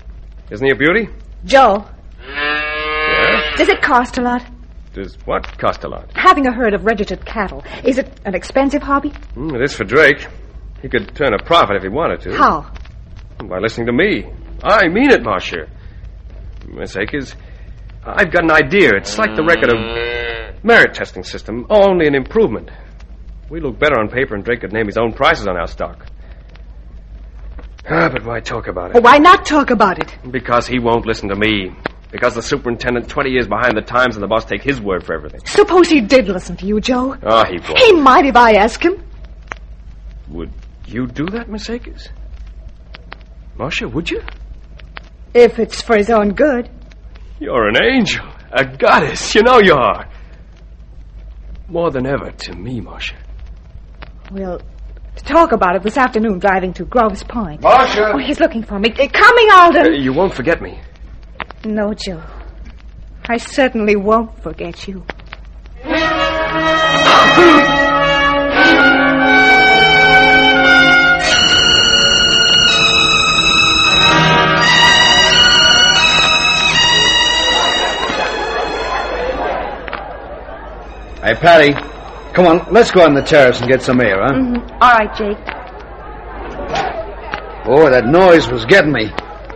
I: Isn't he a beauty?
D: Joe,
I: Yeah?
D: does it cost a lot?
I: Does what cost a lot?
D: Having a herd of registered cattle. Is it an expensive hobby?
I: Mm, it is for Drake. He could turn a profit if he wanted to.
D: How?
I: By listening to me. I mean it, Marcia. Miss Akers, I've got an idea. It's like the record of merit testing system, only an improvement. We look better on paper and Drake could name his own prices on our stock. Ah, but why talk about it?
D: Well, why not talk about it?
I: Because he won't listen to me. Because the superintendent, twenty years behind the times, and the boss take his word for everything.
D: Suppose he did listen to you, Joe.
I: Oh, he won't.
D: He might if I ask him.
I: Would you do that, Miss Akers? Marcia, would you?
D: If it's for his own good.
I: You're an angel. A goddess. You know you are. More than ever to me, Marcia.
D: We'll talk about it this afternoon driving to Groves Point.
J: Marcia!
D: Oh, he's looking for me. Uh, coming, Alden.
I: Uh, you won't forget me.
D: No, Joe. I certainly won't forget you.
B: Hey, Patty, come on, let's go on the terrace and get some air, huh?
C: Mm-hmm. All right, Jake.
B: Boy, that noise was getting me.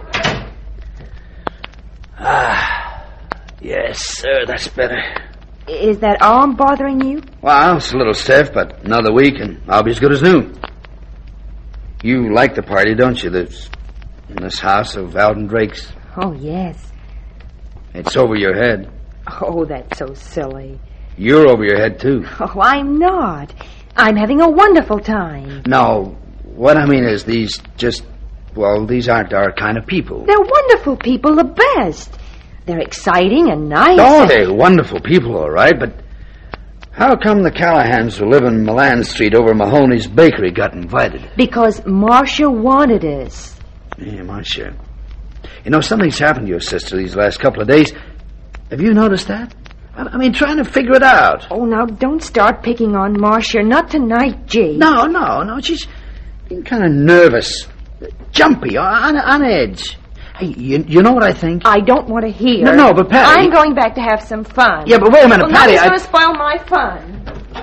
B: Ah, yes, sir, that's better.
C: Is that arm bothering you?
B: Well, it's a little stiff, but another week and I'll be as good as new. You like the party, don't you? That's in this house of Alden Drake's.
C: Oh, yes.
B: It's over your head.
C: Oh, that's so silly.
B: You're over your head, too.
C: Oh, I'm not. I'm having a wonderful time.
B: No, what I mean is these just, well, these aren't our kind of people.
C: They're wonderful people, the best. They're exciting and nice.
B: Oh,
C: and...
B: they're wonderful people, all right, but how come the Callahans who live in Milan Street over Mahoney's Bakery got invited?
C: Because Marcia wanted us.
B: Yeah, Marcia. You know, something's happened to your sister these last couple of days. Have you noticed that? I mean, trying to figure it out.
C: Oh, now, don't start picking on Marcia. Not tonight, Jake.
B: No, no, no. She's been kind of nervous, jumpy, on, on edge. Hey, you, you know what I think?
C: I don't want to hear.
B: No, no, but Patty...
C: I'm going back to have some fun.
B: Yeah, but wait a minute,
C: well,
B: Patty,
C: nobody's
B: I...
C: going to spoil my fun.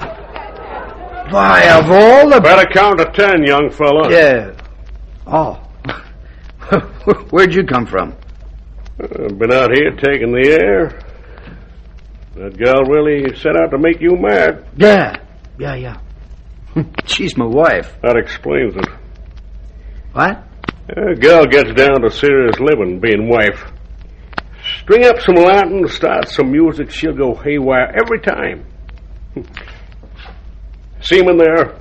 B: Why, of all the...
K: Better count to ten, young fella.
B: Yeah. Oh. Where'd you come from?
K: I've been out here taking the air. That girl really set out to make you mad.
B: Yeah, yeah, yeah. She's my wife.
K: That explains it.
B: What?
K: A girl gets down to serious living, being wife. String up some Latin, start some music, she'll go haywire every time. See him in there?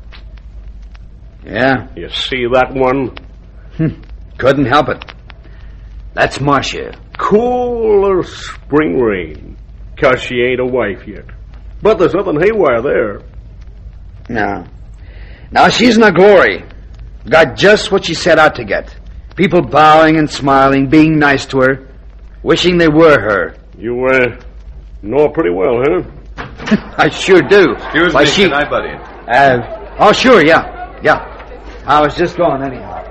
B: Yeah.
K: You see that one?
B: Couldn't help it. That's Marcia.
K: Cool as spring rain. 'Cause she ain't a wife yet. But there's nothing haywire there.
B: No. Now, she's in a glory. Got just what she set out to get. People bowing and smiling, being nice to her, wishing they were her.
K: You, uh, know her pretty well, huh?
B: I sure do.
J: Excuse
B: Why,
J: me,
B: she...
J: can I butt in?
B: Uh, oh, sure, yeah. Yeah. I was just going anyhow.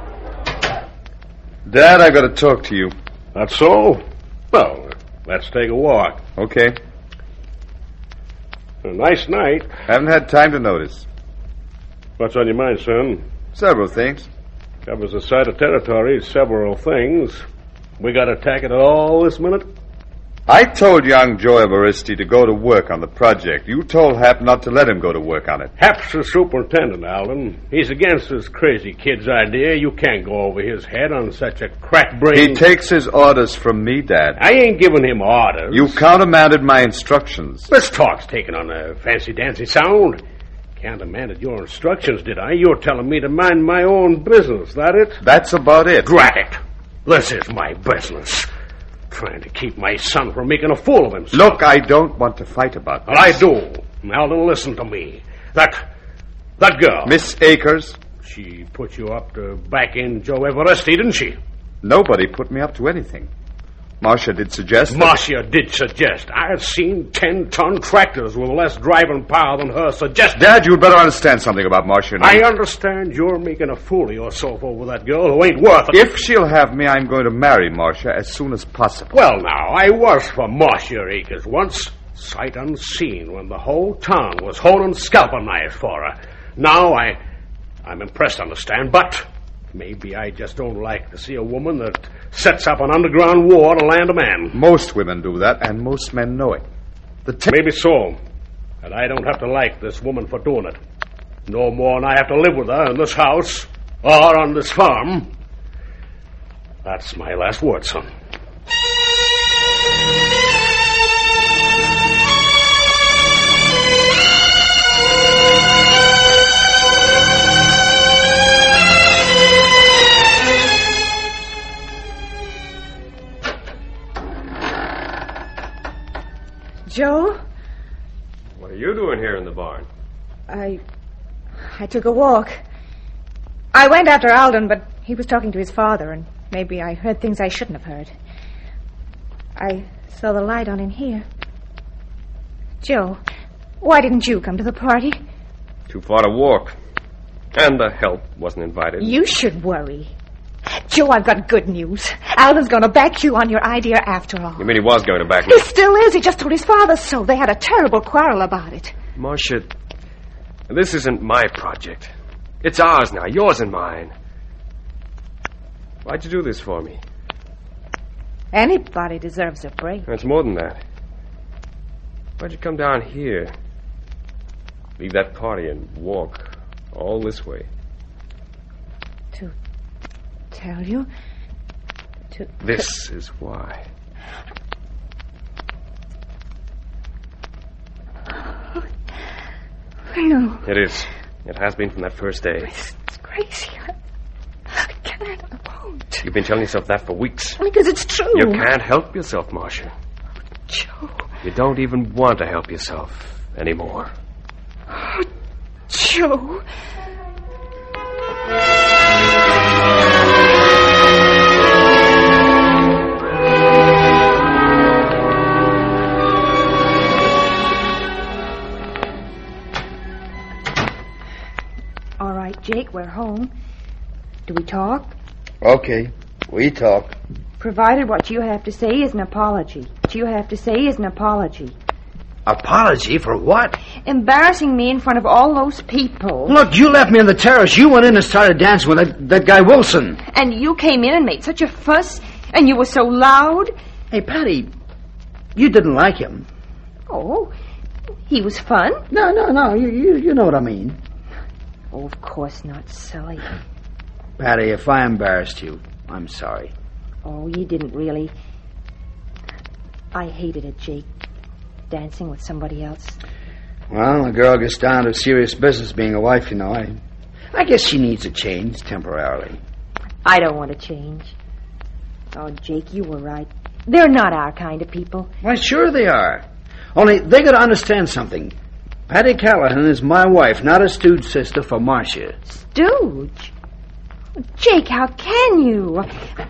J: Dad, I got to talk to you.
K: That's so? Well, let's take a walk.
J: Okay.
K: A nice night.
J: Haven't had time to notice.
K: What's on your mind, son?
J: Several things.
K: Covers a sight of territory, several things. We got to tack it all this minute?
J: I told young Joe Evaristi to go to work on the project. You told Hap not to let him go to work on it.
K: Hap's the superintendent, Alden. He's against this crazy kid's idea. You can't go over his head on such a crack brain.
J: He takes his orders from me, Dad.
K: I ain't giving him orders.
J: You countermanded my instructions.
K: This talk's taken on a fancy-dancy sound. Countermanded your instructions, did I? You're telling me to mind my own business, that it?
J: That's about it.
K: Drat it. This is my business. Trying to keep my son from making a fool of himself.
J: Look, I don't want to fight about this.
K: Well, I do. Alden, listen to me. That, that girl.
J: Miss Akers?
K: She put you up to back in Joe Everesti, didn't she?
J: Nobody put me up to anything. Marcia did suggest that...
K: Marcia did suggest. I've seen ten-ton tractors with less driving power than her suggested.
J: Dad, you'd better understand something about Marcia now.
K: I understand you're making a fool of yourself over that girl who ain't worth it.
J: If she'll have me, I'm going to marry Marcia as soon as possible.
K: Well, now, I was for Marcia Akers once. Sight unseen when the whole town was holding scalpel knives for her. Now I... I'm impressed, understand, but... maybe I just don't like to see a woman that sets up an underground war to land a man.
J: Most women do that, and most men know it. The t-
K: Maybe so. And I don't have to like this woman for doing it. No more than I have to live with her in this house or on this farm. That's my last word, son.
C: Joe?
I: What are you doing here in the barn?
C: I... I took a walk. I went after Alden, but he was talking to his father, and maybe I heard things I shouldn't have heard. I saw the light on in here. Joe, why didn't you come to the party?
I: Too far to walk. And the help wasn't invited.
C: You should worry. Joe, I've got good news. Alden's going to back you on your idea after all.
I: You mean he was going to back me?
C: He still is. He just told his father so. They had a terrible quarrel about it.
I: Marcia, this isn't my project. It's ours now, yours and mine. Why'd you do this for me?
C: Anybody deserves a break.
I: It's more than that. Why'd you come down here? Leave that party and walk all this way?
C: To tell you? To...
I: This is why.
C: No.
I: It is. It has been from that first day.
C: It's, it's crazy. I, I can't. I won't.
I: You've been telling yourself that for weeks.
C: Because it's true.
I: You can't help yourself, Marcia.
C: Joe.
I: You don't even want to help yourself anymore.
C: Oh, Joe. All right, Jake, we're home. Do we talk?
B: Okay, we talk.
C: Provided what you have to say is an apology. What you have to say is an apology.
B: Apology for what?
C: Embarrassing me in front of all those people.
B: Look, you left me on the terrace. You went in and started dancing with that, that guy Wilson.
C: And you came in and made such a fuss, and you were so loud.
B: Hey, Patty, you didn't like him.
C: Oh, he was fun?
B: No, no, no, you, you, you know what I mean.
C: Oh, of course not, silly.
B: Patty, if I embarrassed you, I'm sorry.
C: Oh, you didn't really. I hated it, Jake. Dancing with somebody else.
B: Well, a girl gets down to serious business being a wife, you know. I, I guess she needs a change temporarily.
C: I don't want to change. Oh, Jake, you were right. They're not our kind of people.
B: Why, sure they are. Only they got to understand something. Patty Callahan is my wife, not a stooge sister for Marcia.
C: Stooge? Jake, how can you?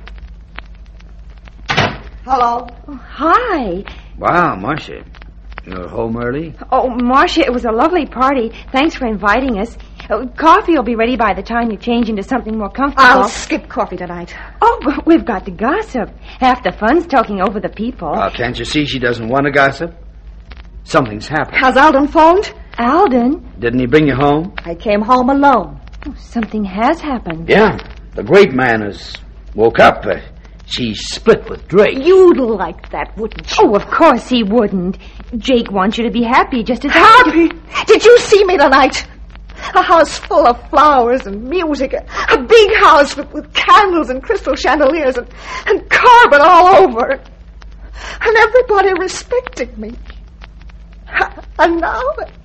G: Hello.
C: Oh, hi.
B: Wow, Marcia. You're home early?
C: Oh, Marcia, it was a lovely party. Thanks for inviting us. Uh, coffee will be ready by the time you change into something more comfortable.
D: I'll skip coffee tonight.
C: Oh, but we've got to gossip. Half the fun's talking over the people.
B: Well, can't you see she doesn't want to gossip? Something's happened.
D: Has Alden phoned?
C: Alden?
B: Didn't he bring you home?
D: I came home alone.
C: Oh, something has happened.
B: Yeah. The great man has woke up. Uh, she's split with Drake.
D: You'd like that, wouldn't you?
C: Oh, of course he wouldn't. Jake wants you to be happy just as
D: happy. Did you see me tonight? A house full of flowers and music. A, a big house with, with candles and crystal chandeliers and, and carpet all over. And everybody respecting me. And now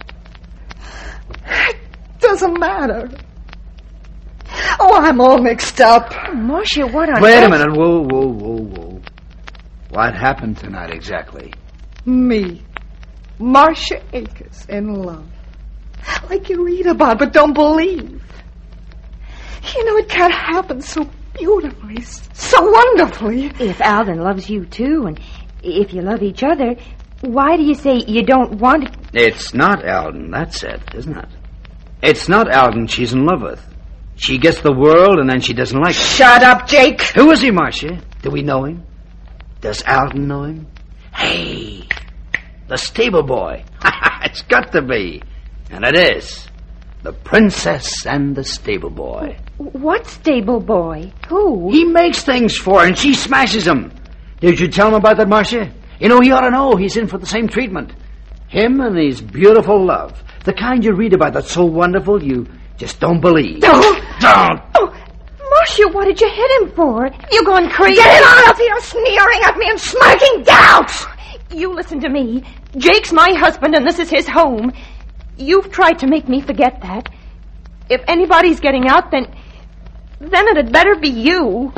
D: it doesn't matter. Oh, I'm all mixed up.
C: Oh, Marcia, what on
B: Wait
C: earth?
B: a minute. Whoa, whoa, whoa, whoa. What happened tonight exactly?
D: Me. Marcia Akers in love. Like you read about but don't believe. You know, it can't happen so beautifully, so wonderfully.
C: If Alden loves you, too, and if you love each other, why do you say you don't want it?
B: It's not Alden, that's it, isn't it? It's not Alden she's in love with. She gets the world and then she doesn't like it.
D: Shut up, Jake.
B: Who is he, Marcia? Do we know him? Does Alden know him? Hey, the stable boy. It's got to be. And it is. The princess and the stable boy.
C: What stable boy? Who?
B: He makes things for her and she smashes them. Did you tell him about that, Marcia? You know, he ought to know he's in for the same treatment. Him and his beautiful love. The kind you read about that's so wonderful you just don't believe.
D: Oh.
B: Don't.
C: Oh, Marcia, what did you hit him for? You gone crazy?
D: Get him out of here, sneering at me and smirking doubts.
C: You listen to me. Jake's my husband and this is his home. You've tried to make me forget that. If anybody's getting out, then... then it'd better be you.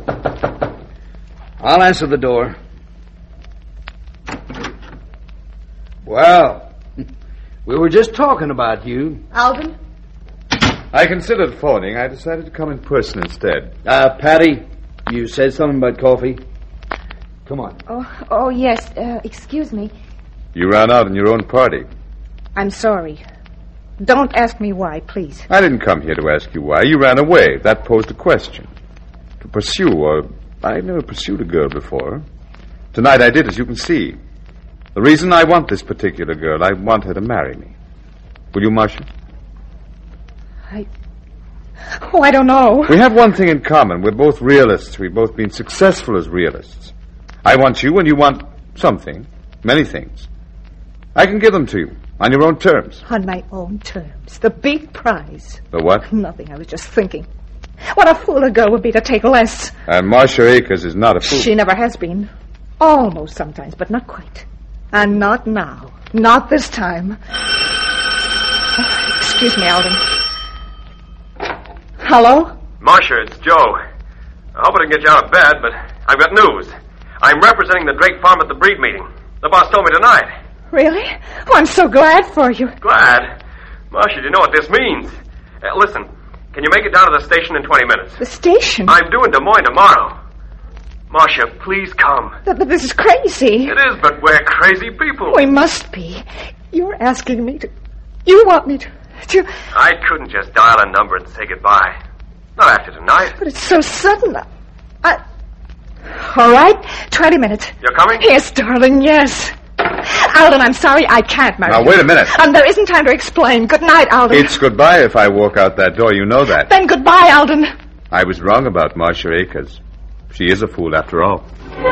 B: I'll answer the door. Well, we were just talking about you.
D: Alden?
J: I considered phoning. I decided to come in person instead.
B: Uh, Patty, you said something about coffee. Come on.
C: Oh, oh yes. Uh, excuse me.
J: You ran out on your own party.
D: I'm sorry. Don't ask me why, please.
J: I didn't come here to ask you why. You ran away. That posed a question. To pursue, or... I've never pursued a girl before. Tonight I did, as you can see. The reason I want this particular girl, I want her to marry me. Will you, Marcia?
D: I... Oh, I don't know.
J: We have one thing in common. We're both realists. We've both been successful as realists. I want you and you want something. Many things. I can give them to you. On your own terms.
D: On my own terms. The big prize.
J: The what?
D: Nothing. I was just thinking. What a fool a girl would be to take less.
J: And Marcia Akers is not a fool.
D: She never has been. Almost sometimes, but not quite. And not now. Not this time. Oh, excuse me, Alden. Hello?
I: Marcia, it's Joe. I hope I didn't get you out of bed, but I've got news. I'm representing the Drake farm at the breed meeting. The boss told me tonight.
D: Really? Oh, I'm so glad for you.
I: Glad? Marcia, do you know what this means? Uh, listen, can you make it down to the station in twenty minutes?
D: The station?
I: I'm due in Des Moines tomorrow. Marcia, please come.
D: But, but this is crazy.
I: It is, but we're crazy people.
D: We must be. You're asking me to... You want me to... to...
I: I couldn't just dial a number and say goodbye. Not after tonight.
D: But it's so sudden. I... All right, twenty minutes.
I: You're coming?
D: Yes, darling, yes. Alden, I'm sorry, I can't marry
J: Now,
D: you.
J: wait a minute.
D: And there isn't time to explain. Good night, Alden.
J: It's goodbye if I walk out that door. You know that.
D: Then goodbye, Alden.
J: I was wrong about Marcia Akers. She is a fool after all.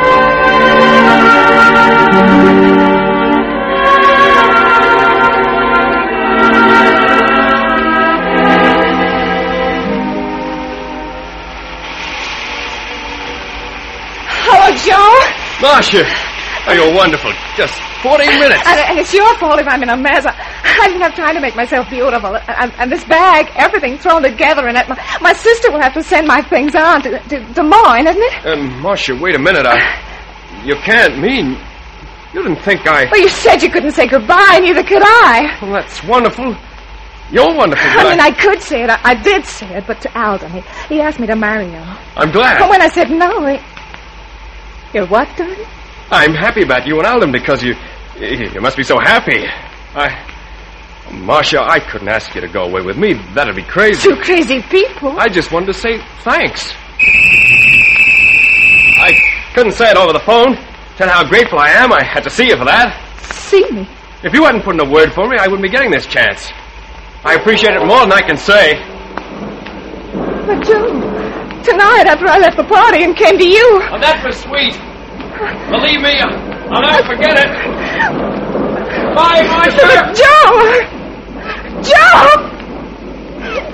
D: Hello, Joe.
I: Marcia! Oh, you're wonderful. Just forty minutes.
D: And, and it's your fault if I'm in a mess. I, I didn't have time to make myself beautiful. And, and this bag, everything thrown together in it. My, my sister will have to send my things on to, to Des Moines, isn't it?
I: Um, Marcia, wait a minute. I... You can't mean... You didn't think I...
D: Well, you said you couldn't say goodbye, neither could I.
I: Well, that's wonderful. You're wonderful.
D: I mean, I could say it. I, I did say it, but to Alden. He, he asked me to marry him.
I: I'm glad.
D: But when I said no, he... You're what, darling?
I: I'm happy about you and Alden because you... You must be so happy. I... Marcia, I couldn't ask you to go away with me. That'd be crazy.
D: Two crazy people.
I: I just wanted to say thanks. I couldn't say it over the phone. Tell how grateful I am. I had to see you for that.
D: See me?
I: If you hadn't put in a word for me, I wouldn't be getting this chance. I appreciate it more than I can say.
D: But, Joe, tonight after I left the party and came to you...
I: Oh, that was sweet. Believe me, I'll never forget it. Bye, Marcia.
D: Joe! Joe!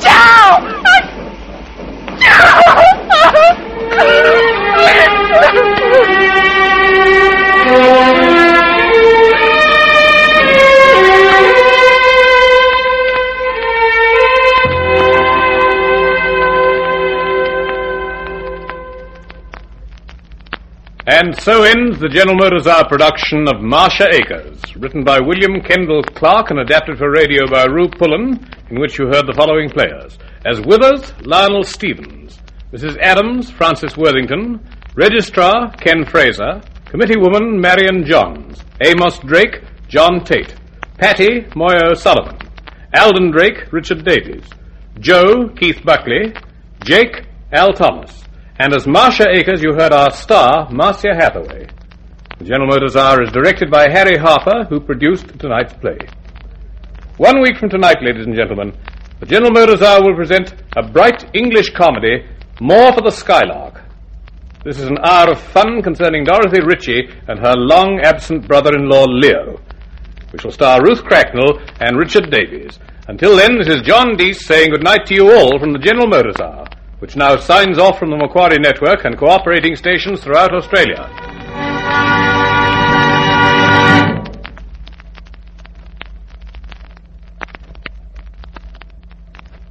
A: And so ends the General Motors Hour production of Marcia Akers, written by William Kendall Clark and adapted for radio by Rue Pullen, in which you heard the following players. As Withers, Lionel Stevens. Missus Adams, Frances Worthington. Registrar, Ken Fraser. Committee woman, Marion Johns. Amos Drake, John Tate. Patty, Moyo Sullivan. Alden Drake, Richard Davies. Joe, Keith Buckley. Jake, Al Thomas. And as Marcia Akers, you heard our star, Marcia Hathaway. The General Motors Hour is directed by Harry Harper, who produced tonight's play. One week from tonight, ladies and gentlemen, the General Motors Hour will present a bright English comedy, More for the Skylark. This is an hour of fun concerning Dorothy Ritchie and her long-absent brother-in-law, Leo. We shall star Ruth Cracknell and Richard Davies. Until then, this is John Deese saying goodnight to you all from the General Motors Hour, which now signs off from the Macquarie Network and cooperating stations throughout Australia.